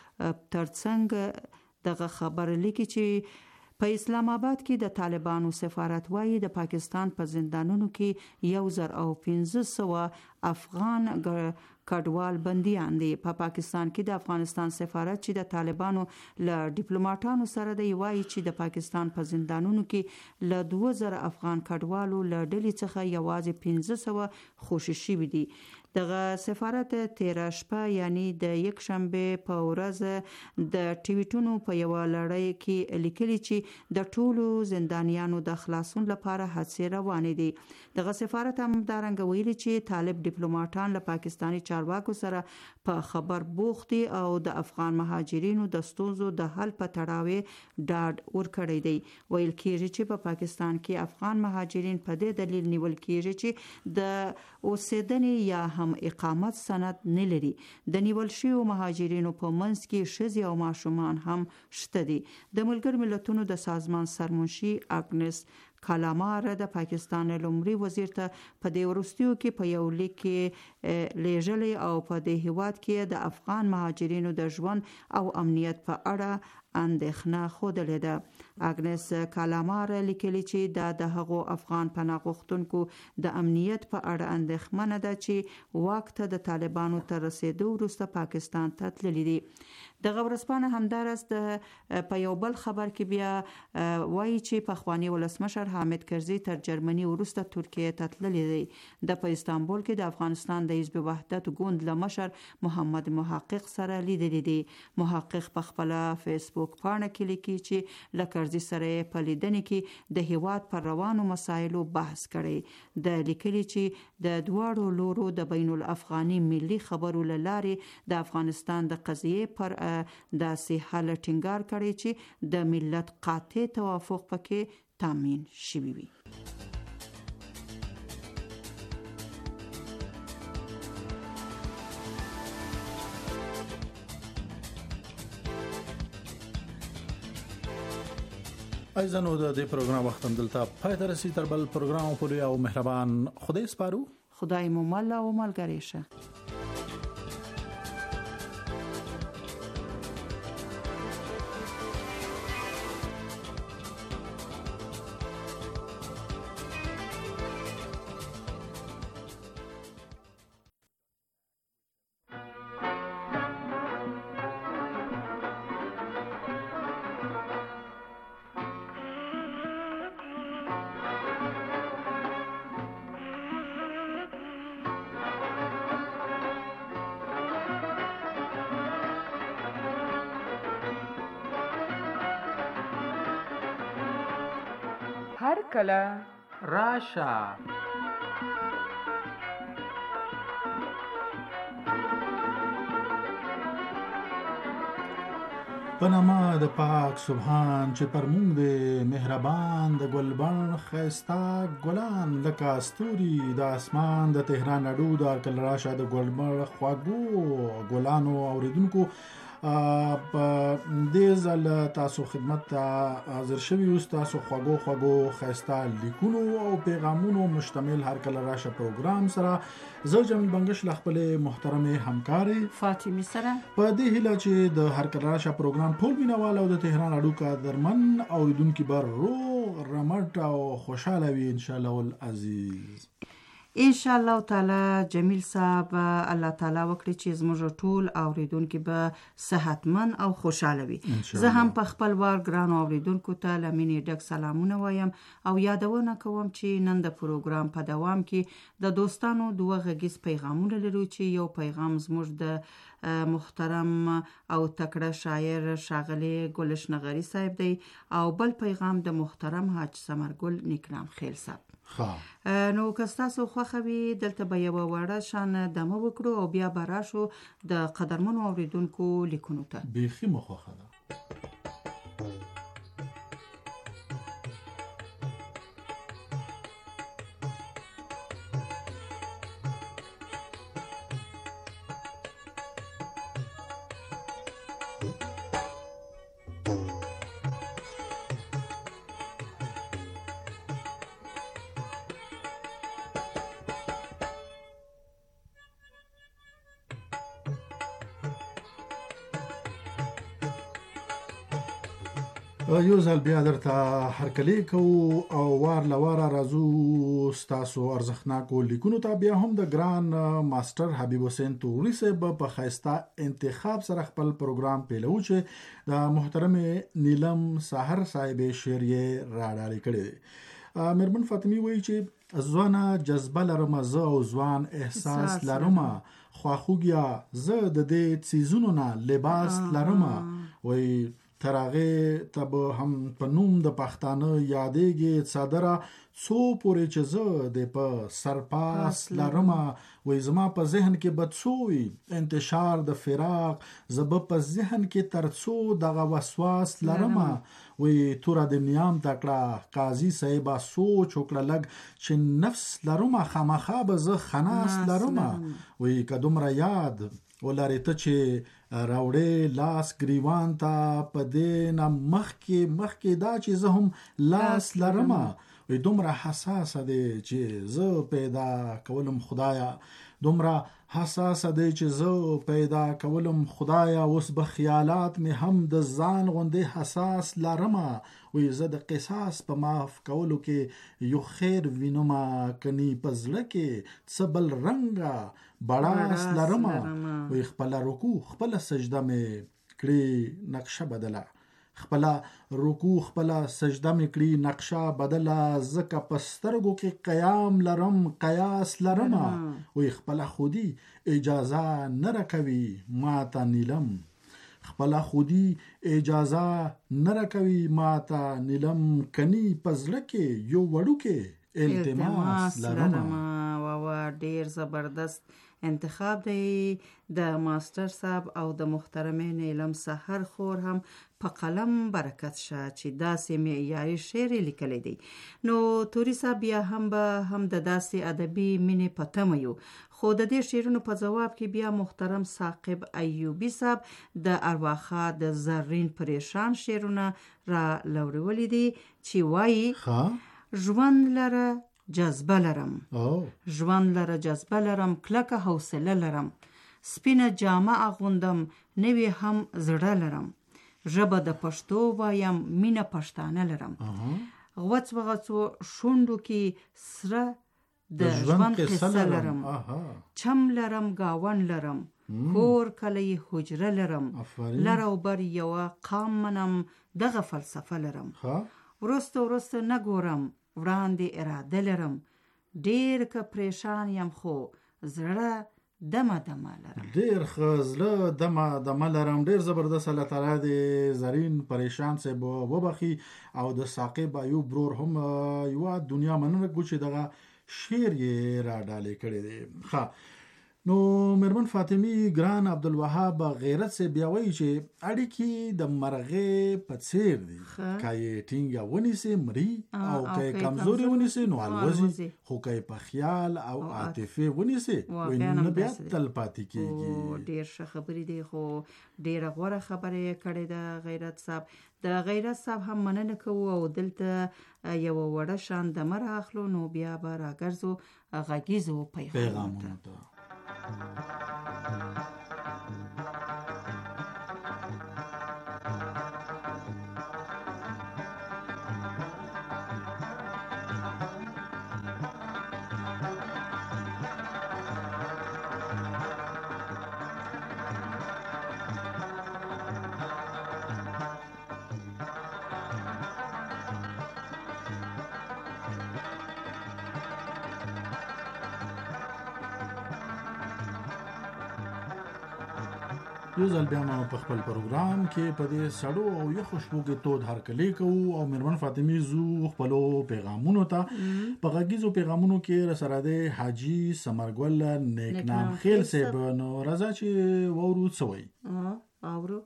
S6: ترڅنګ دغه خبر لیکي چې په اسلام آباد کې د طالبانو سفارت وايي د پاکستان په زندانونو کې یو زر او پنځه سوه افغان کډوال بنديان دي. په پا پاکستان کې د افغانستان سفارت چې د طالبانو له ډیپلوماټانو سره دی وايي چې د پاکستان په زندانونو کې له دوه زره افغان کډوالو له ډلې څخه یوازې پنځه سوه خوشي شوي دي. دغه سفارت تیر شپه یعنی د یک شنبه په ورځ د ټویټونو په یو لړۍ کې لیکلي چې د ټولو زندانیانو د خلاصون لپاره هڅې روانې دي. دغه سفارت هم دارنګ ویلي چې طالب ډیپلوماټان له پاکستانی چارواکو سره په خبر بوختي او د افغان مهاجرینو د ستونزو د حل په تړاو ډاډ ورکړی دی. ویل کېږي چې په پاکستان کې افغان مهاجرین په دې دلیل نیول کېږي چې د اوسېدنې یا هم اقامت سند نه لري. د نیول شویو مهاجرینو په منځ کې ښځې او ماشومان هم شته دي. د ملګر ملتونو د سازمان سرمنشي اګنس کالامار د پاکستان لومړي وزیر ته په دې وروستیو کې په یو لیک کې لیږلی او په دې هیواد کې د افغان مهاجرینو د ژوند او امنیت په اړه اندېښنه خوده ده. اګنس کالامار لیکلی چې دا د هغو افغان پناه غوښتونکو د امنیت په اړه اندېښمنه ده چې واک ته د طالبانو تر رسیدو وروسته پاکستان ته تللي دي. د ورځپاڼه همدارس د په یو بل خبر کې بیا وایي چې پخوانی ولسمشر حامد کرزي تر جرمني وروسته ترکیه ته تللی دی. د په استانبول کې د افغانستان د حزب وحدت ګوند له مشر محمد محقق سره لیدلی دی. محقق په خپل فیسبوک پاڼه کې لیکي چې له کرزي سره په لیدنې کې د هیواد پر روانو مسایلو بحث کړي. د لیکلي چې د دواړو لورو د بین الافغاني ملي خبرو له لارې د افغانستان د قضیې پر داسې حل ټینګار کړي چې د ملت قاطع توافق پکې تامین شوی وي.
S8: ایزانو د دې پروګرام وخت هم دلته پای ته رسي. تر بل پروګرام پورې او مهربان خدای سپارو.
S6: خدای مو مل او ملګری شه.
S9: هر کله
S2: راشه.
S8: پنامه د پاک سبحان چې پر مونږ د مهربان د ګلبن خيستا ګلان لکه استوري د اسمان د تهران اډو د کل راشه د ګلبن خواګو ګلانو اوریدونکو په دې ځل تاسو خدمت ته حاضر شوي یو. تاسو خواږو خواږو خيستا لیکونو او پیغامونو مشتمل هر کله راشه پروګرام سره زه جمیل بنگش ل خپل محترم همکاري
S6: فاطمه سره
S8: په دې هیله چې د هر کله راشه پروګرام ټول مینوال او د تهران اډو کا درمن اوریدونکو بر روغ رمټ او خوشاله وي ان شاء الله العزیز.
S6: ان شاء الله تعالی. جمیل صاحب الله تعالی وکړي چې زموږ ټول اوریدونکو به صحتمن او خوشاله وي. زه هم په خپل وار ګران اوریدونکو ته لمنې ډک سلامونه وایم او یادونه کوم چې نن د پروګرام په دوام کې د دوستانو دوه غږیز پیغامونه لرو چې یو پیغام زموږ د محترم او تکړه شاعر شاغلی ګلش نغری صاحب دی او بل پیغام د محترم حاج ثمرګل نیکنام خیل صاحب. نو که تاسو خوښوي دلته به یو وړه شان دمه وکړو او بیا به راشو د قدرمنو اوریدونکو لیکونو ته.
S8: بیخي مخوخه ده. یو ځل بیا درته هرکلی کوو او وار لواره راځو ستاسو ارزښتناکو لیکونو ته. بیا هم د ګران ماستر حبیب حسین توري صاحب په خيستا انتخاب سره خپل پروګرام پیلو چې د محترم نیلم سحر صاحب شعریه راډالې کړي. مرمن فاطمی وایي چې ځوانه جذبه لرم زه او ځوان احساس لرم خواخوږیا زه د دې څیزونو نه لباس لرم. وایي ترغه تب هم په نوم د پښتانه یادېږي صدره څو پورې چې زه د په سرپاس لرم. وای زما په ذهن کې بدسوي انتشار د فراق زب په ذهن کې ترڅو دغه وسواس لرم. وای تور د نیام تکړه قاضي صاحب سوچ وکړه لګ چې نفس لرم خامخا به زه خناس لرم. وای کدومره یاد ولاري ته چې راوړې لاس گریوان ته په دې نه مخ کې مخ کې دا چې زه هم لاس لرم. وي دومره حساسه دی چې زه پیدا کولم خدایا، دومره حساسه دی چې زه پیدا کولم خدایا، اوس به خیالات می هم د ځان غوندې حساس لرمه، وی زه د قصاص په معاف کولو کې یو خیر وینمه، کني په زړه کې څه بل رنګه بړاس لرمه، وی خپله رکوع خپله سجده می کړي نقشه بدله، خپله رکوع خپله سجده می کړي نقشه بدله، ځکه په سترګو کې قیام لرم قیاس لرمه، وی خپله خودي اجازه نه راکوي ماته نیلم، خپله خودي اجازه نه راکوي ماته نیلم، کني په زړه کې یو وړوکی التماس لرمه.
S6: واوا ډیر زبردست انتخاب دی د ماستر صاحب او د محترمه نیلم سحر خور هم په قلم برکت شه چې داسې معیاري شعر لیکلی دی. نو توري صاحب بیا هم به هم د داسې ادبي مینې په تمه یو، خو د دې شعرونو په جواب کې بیا محترم ثاقب ایوبي صاحب د ارواخا د زرین پریشان شعرونه را لوړولي دي چې وایي ژوند لره جذبه لرم، ژوند لره جذبه لرم، کلکه حوصله لرم، سپینه جامه اغوندم نوی هم زړه لرم، ژبه د پښتو وایم مینه پښتانه لرم، غوڅ وغڅو شونډو کې سره د ژوند قصه لرم، چم لرم گاون لرم، کور کلی حجره لرم، لر او بر یوه قام منم دغه فلسفه لرم، ورسته ورسته نګورم وړاندې اراده لرم، ډیر که پریشان یم خو زړه دمه دمه لرم.
S8: ډیر ښه زړه دمه دمه لرم. ډیر زبردست. الله تعالی د زرین پریشان صاحب وبخي او د ثاقب ایوب برور هم یو دنیا مننه کو چې دغه شعر یې را ډالې کړی دی. ښه نو مرمن فاطمی ګران عبدالوهاب غیرت سے بیا وایي چې اړیکې د مرغې په څیر دي، که یې ټینګه ونیسي مري او که یې کمزوري ونیسي نو الوزي، خو که یې په خیال او عاطفې ونیسي نو بیا تل پاتې کېږي.
S6: ډېر ښه خبرې دي، خو ډېره غوره خبره یې کړې ده غیرت صاحب. د غیرت صاحب هم مننه کوو او دلته یوه وړه شان دمه رااخلو، نو بیا به راګرځو غږیزو پیغامونو ته. یو ځل بیا ما په خپل پروګرام کې په دې سړو او یخو شپو کې تود هرکلی کوو او مرمن فاطمی زو خپلو پیغامونو ته په غږیزو پیغامونو کې رسره دی حاجی سمرګل نیکنام خیل صاحب. نو راځه چې وورو څه وایي. اورو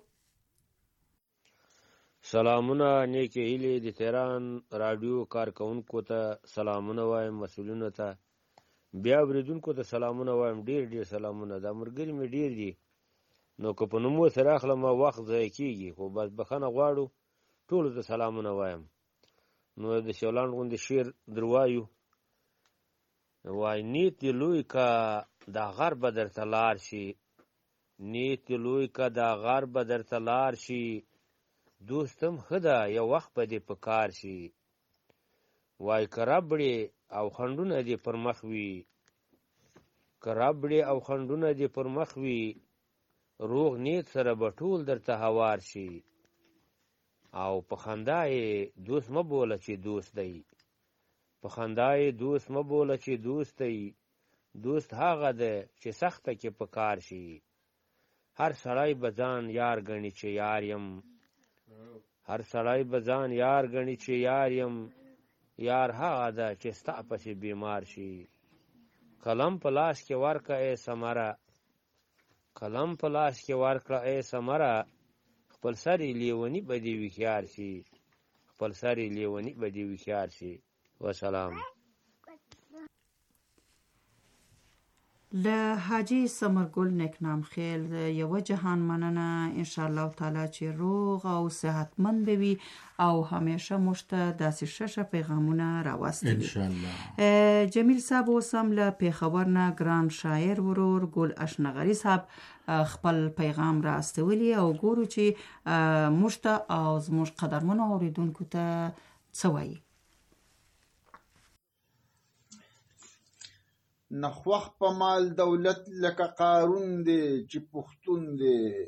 S10: سلامونه نیکې هیلې د تهران راډیو کارکونکو ته سلامونه وایم، مسؤلینو ته بیا اوریدونکو ته سلامونه وایم، ډیر ډیر سلامونه. دا مرګري مې ډیر دي، نو که په نومو سره اخلم وخت ضایع کېږي، خو بس بخښنه غواړو، ټولو ته سلامونه وایم. نو د شولان غوندې شعر در وایو، وای نیت دې لوی که دا غر به درته لار شي، نیت دې لوی که دا غر به درته لار شي، دوستم ښه ده یو وخت به دې په کار شي، وای که ربړې او خنډونه دې پر مخ وي، که ربړې او خنډونه دې پر مخ وي، روغ نیت سره به ټول درته هوار شي، او په خندا یې دوست مه بوله چې دوست دی، په خندا یې دوست مه بوله چې دوست دی، دوست هغه دی چې سخته کې په کار شي، هر سړی به ځان یار ګڼي چې یار یم، هر سړی به ځان یار ګڼي چې یار یم، یار هغه ده چې ستا پسې بیمار شي، قلم په لاس کې ورکه ای سمره، قلم په لاس کې ورکړه ای سمره، خپل سر یې لیوني به دې وښیار شي، خپل سر یې لیوني به دې وښیار شي. وسلام.
S6: له حاجی سمرګل نیکنام خیل یو جهان مننه ان شاء الله تعالی چې روغ او صحتمند وي او همیشه مشته داسې ششه پیغامونه راوستي
S8: ان شاء الله.
S6: جمیل صاحب وسم له پیښور نه ګران شاعر ورور ګل اشنغری صاحب خپل پیغام را استولی او ګورو چې مشته او زموږ قدرمنو اوریدونکو ته څه وایي.
S3: نخوخ په مال دولت لکه قارون دی چې پښتون دی.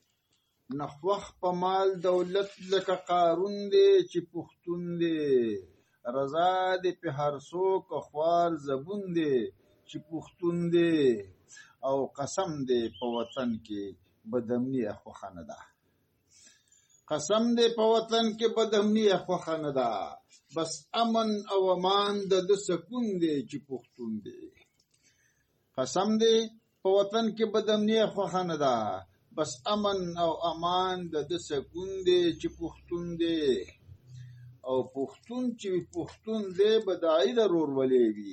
S3: نخوخ په مال دولت لکه قارون دی چې پښتون دی. رضا دی په هر څوک خوار زبون دی چې پښتون دی. او قسم دی په وطن کې بدامني خوخه نه ده. قسم دی په وطن کې بدامني خوخه نه ده. بس امن او امان د سکون دی چې پښتون دی. قسم دی په وطن کې بدامني خوخه نه ده. بس امن او امان د سکون دی چې پښتون دی. او پښتون چې پښتون دی بدایي ضرور ولې وي.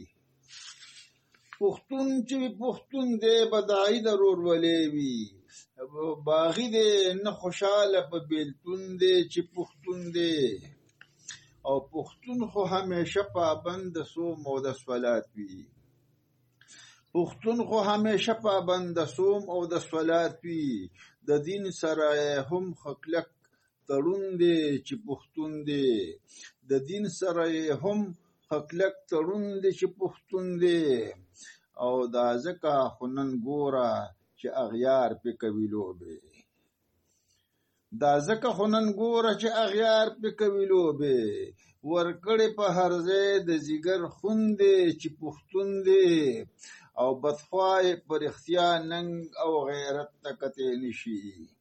S3: پښتون چې پښتون دی بدایي ضرور ولې وي. باغی دی نه خوشاله په بیلتون دی چې پښتون دی. او پښتون خو همیشه پابند صوم او د صلات وي. پښتون خو همیشه پابند صوم او د صلات وي. د دین سره هم خلک تړون دی چې پښتون دی. د دین سره هم خلک تړون دی چې پښتون دی. او دا ځکه خنن ګوره چې اغیار په کوي لوبه. دا ځکه خنن ګوره چې اغیار په کوي لوبه. ورکړې په هر ځای د زیګر خوندې چې پښتون دی. او بدخوای پر اختیا ننګ او غیرت تکته نشي.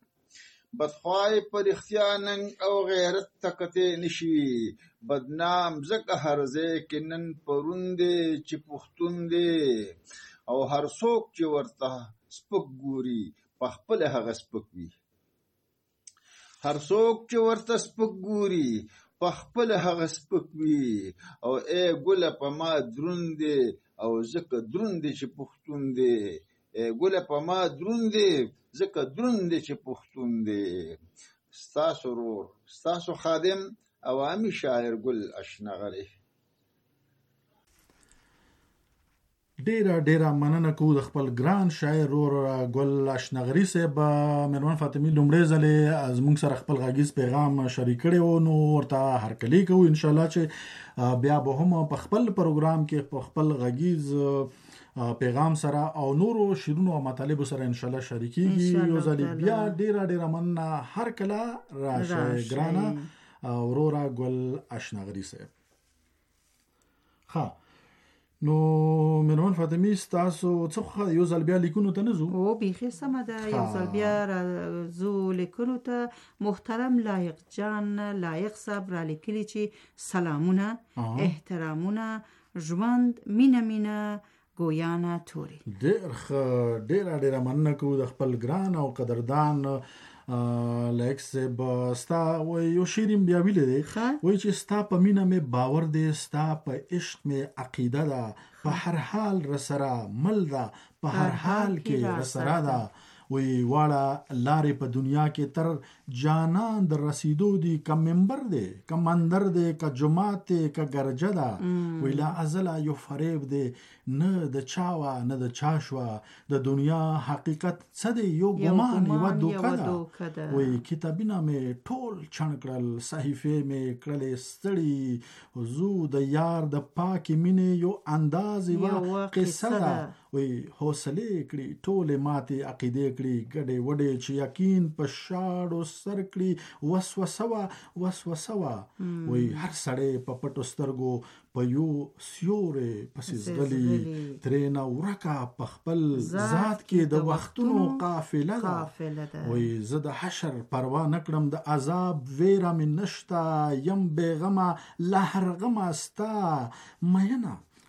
S3: بدخوای پر اختیا ننګ او غیرت تکته نشي. بدنام زکه هر ځای کې نن پروندې چې پښتون دی. او هر څوک چې ورته سپک ګوري په خپل هغه سپک وي. هر څوک چې ورته سپک ګوري په خپل هغه سپک وي. او ای ګله په ما دروندې او زکه دروندې چې پښتون دی. ای ګله په ما دروندې زکه دروندې چې پښتون دی. ستاسو ورور ستاسو خادم عوامي شاعر ګل اشنغری.
S8: ډیره ډیره مننه کوو د خپل ګران شاعر ورور ګل اشنغری صاحب. مروان فاطمی لومړی ځلې زموږ سره خپل غږیز پیغام شریک کړی و. نو ورته هرکلی کوو ان شاء الله چې بیا به هم په خپل پروګرام کې په خپل غږیز پیغام سره او نورو شیرونو او مطالب سره ان شاء الله شریکيږي. یو ځلې بیا ډیره ډیره مننه هر کله راشه ګرانه اورورا ګل اشنغری صاحب. ها نو مروان فاطمی تاسو څه یو ځل بیا لیکونو ته نزو؟
S6: او بیخي سمه ده. یو ځل بیا زو لیکونو ته. محترم لایق جان لایق صاحب را لیکلی چې سلامونه احترامونه ژوند مینه مینه ګویانا توري.
S8: ډیر ډیر ډیر مننه کوو د خپل ګران او قدردان لایق صاحب. ستا یو شیرین بیا ویلې دی وای چې ستا په مینه مې باور دی. ستا په عشق مې عقیده ده. په هر حال رسره مل ده. په هر حال کې رسره ده. وی واړه لارې په دنیا کې تر جانان در رسیدو دی. کم منبر دی کم مندر دی که جماعت دی که گرجه ده. وی لا ازله یو فریب دی نه د چاوه نه د چاشوه. د دنیا حقیقت څه دی؟ یو ګمان یو دوکه ده. وی کتابونه مې ټول چڼ کړل. صحیفې مې کړلې ستړي. زو د یار د پاکې مینې یو انداز یو قصه ده. وی حوصله کړي ټولې ماتې عقیدې کړي ګډې وډې چې یقین په شاړو سر کړي. وسوسه وه وسوسه وه. وی هر سړی په پټو سترګو په یو سیورې پسې ځغلي. ترېنه ورکه په خپل ذات کې د وختونو قافله ده. وی زه د حشر پروا نه کړم. د عذاب ویره مې نشته. یم بېغمه له هر غمه ستا مینه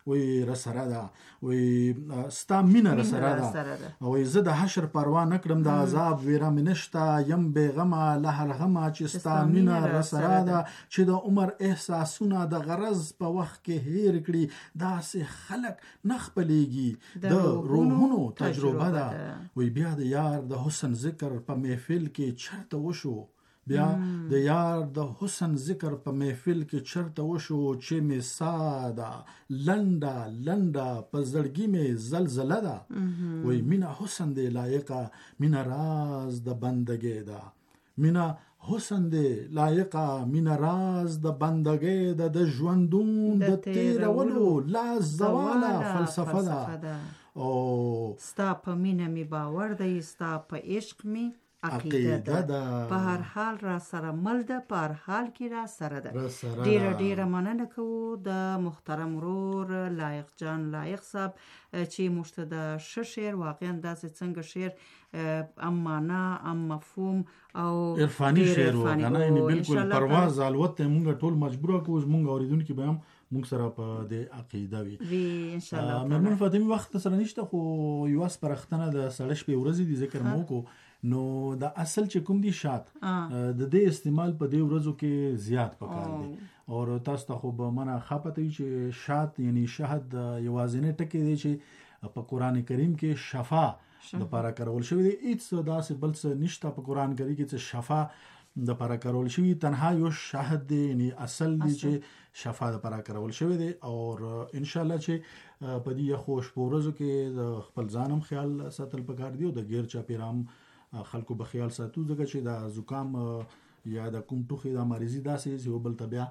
S8: وې رسره ده وې ستا مینه رسره ده او زه د حشر پروا نه کړم د عذاب ویره مې نشته یم بېغمه له هر غمه چې ستا مینه رسره ده چې د عمر احساسونه د غرض په وخت کې هیر کړي داسې خلک نه خپلېږي د روحونو تجربه ده وې بیا د یار د حسن ذکر په محفل کې چرته وشو بیا د یار د حسن ذکر په محفل کې چرته وشو چې مې ساده لنډه لنډه په زړګي مې زلزله ده وای مینا حسن دی لایقه مینا راز د بندګۍ ده مینا حسن دی لایقه مینا راز د بندګۍ ده د ژوندون د تیرولو لاس زواله فلسفه ده او
S6: ستا په مینا می باور دی ستا په عشق می عقیده ده په هر حال را سره مل ده په هر حال کې را سره ده ډیره ډیره مننه کوو د محترم ورور لایق جان لایق صاحب چې موږ ته د ښه شعر واقعا داسې څنګه شعر ام معنا ام مفهوم او
S8: عرفاني شعر وکنه یعنی بالکل پرواز الوت موږ ټول مجبور کوو موږ اوریدونکو به هم موږ سره په د عقیده وي
S6: وی ان شاء الله
S8: مېرمن فاطمه وخت سره نشته خو یو اس پرختنه د سړش په ورځې دی ذکر مو کو نو د اصل چې کوم دي شات د دې استعمال په دې ورځو کې زیات پکار دي او تاسو ته خو به منه خپته چې شات یعنی شهد یوازینه ټکی دی چې په قران کریم کې شفا د لپاره کارول شوی دی هیڅ داسې بل څه نشته په قران کریم کې چې شفا د لپاره کارول شوی تنها یو شهد دی یعنی اصل دی چې شفا د لپاره کارول شوی دی او ان شاء الله چې په دې خوش پورزو کې د خپل ځانم خیال ساتل پکار دی او د غیر چا پیرام خلکو به خیال ساتو ځکه چې د زکام یا د کوم ټوخي د مریضي داسې یو بل طبيعه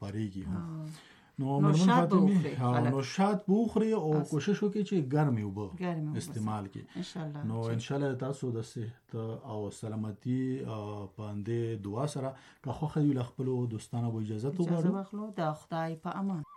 S8: خبريږي نو مرمن فاطمه نو شات بوخري او کوشش وکړي چې ګرمي وبو استعمال کړي ان شاء الله نو ان شاء الله تاسو د صحت او سلامتی باندې دعا سره که خو خدای له خپل دوستانو اجازه تو غواړو
S6: د خدای په امان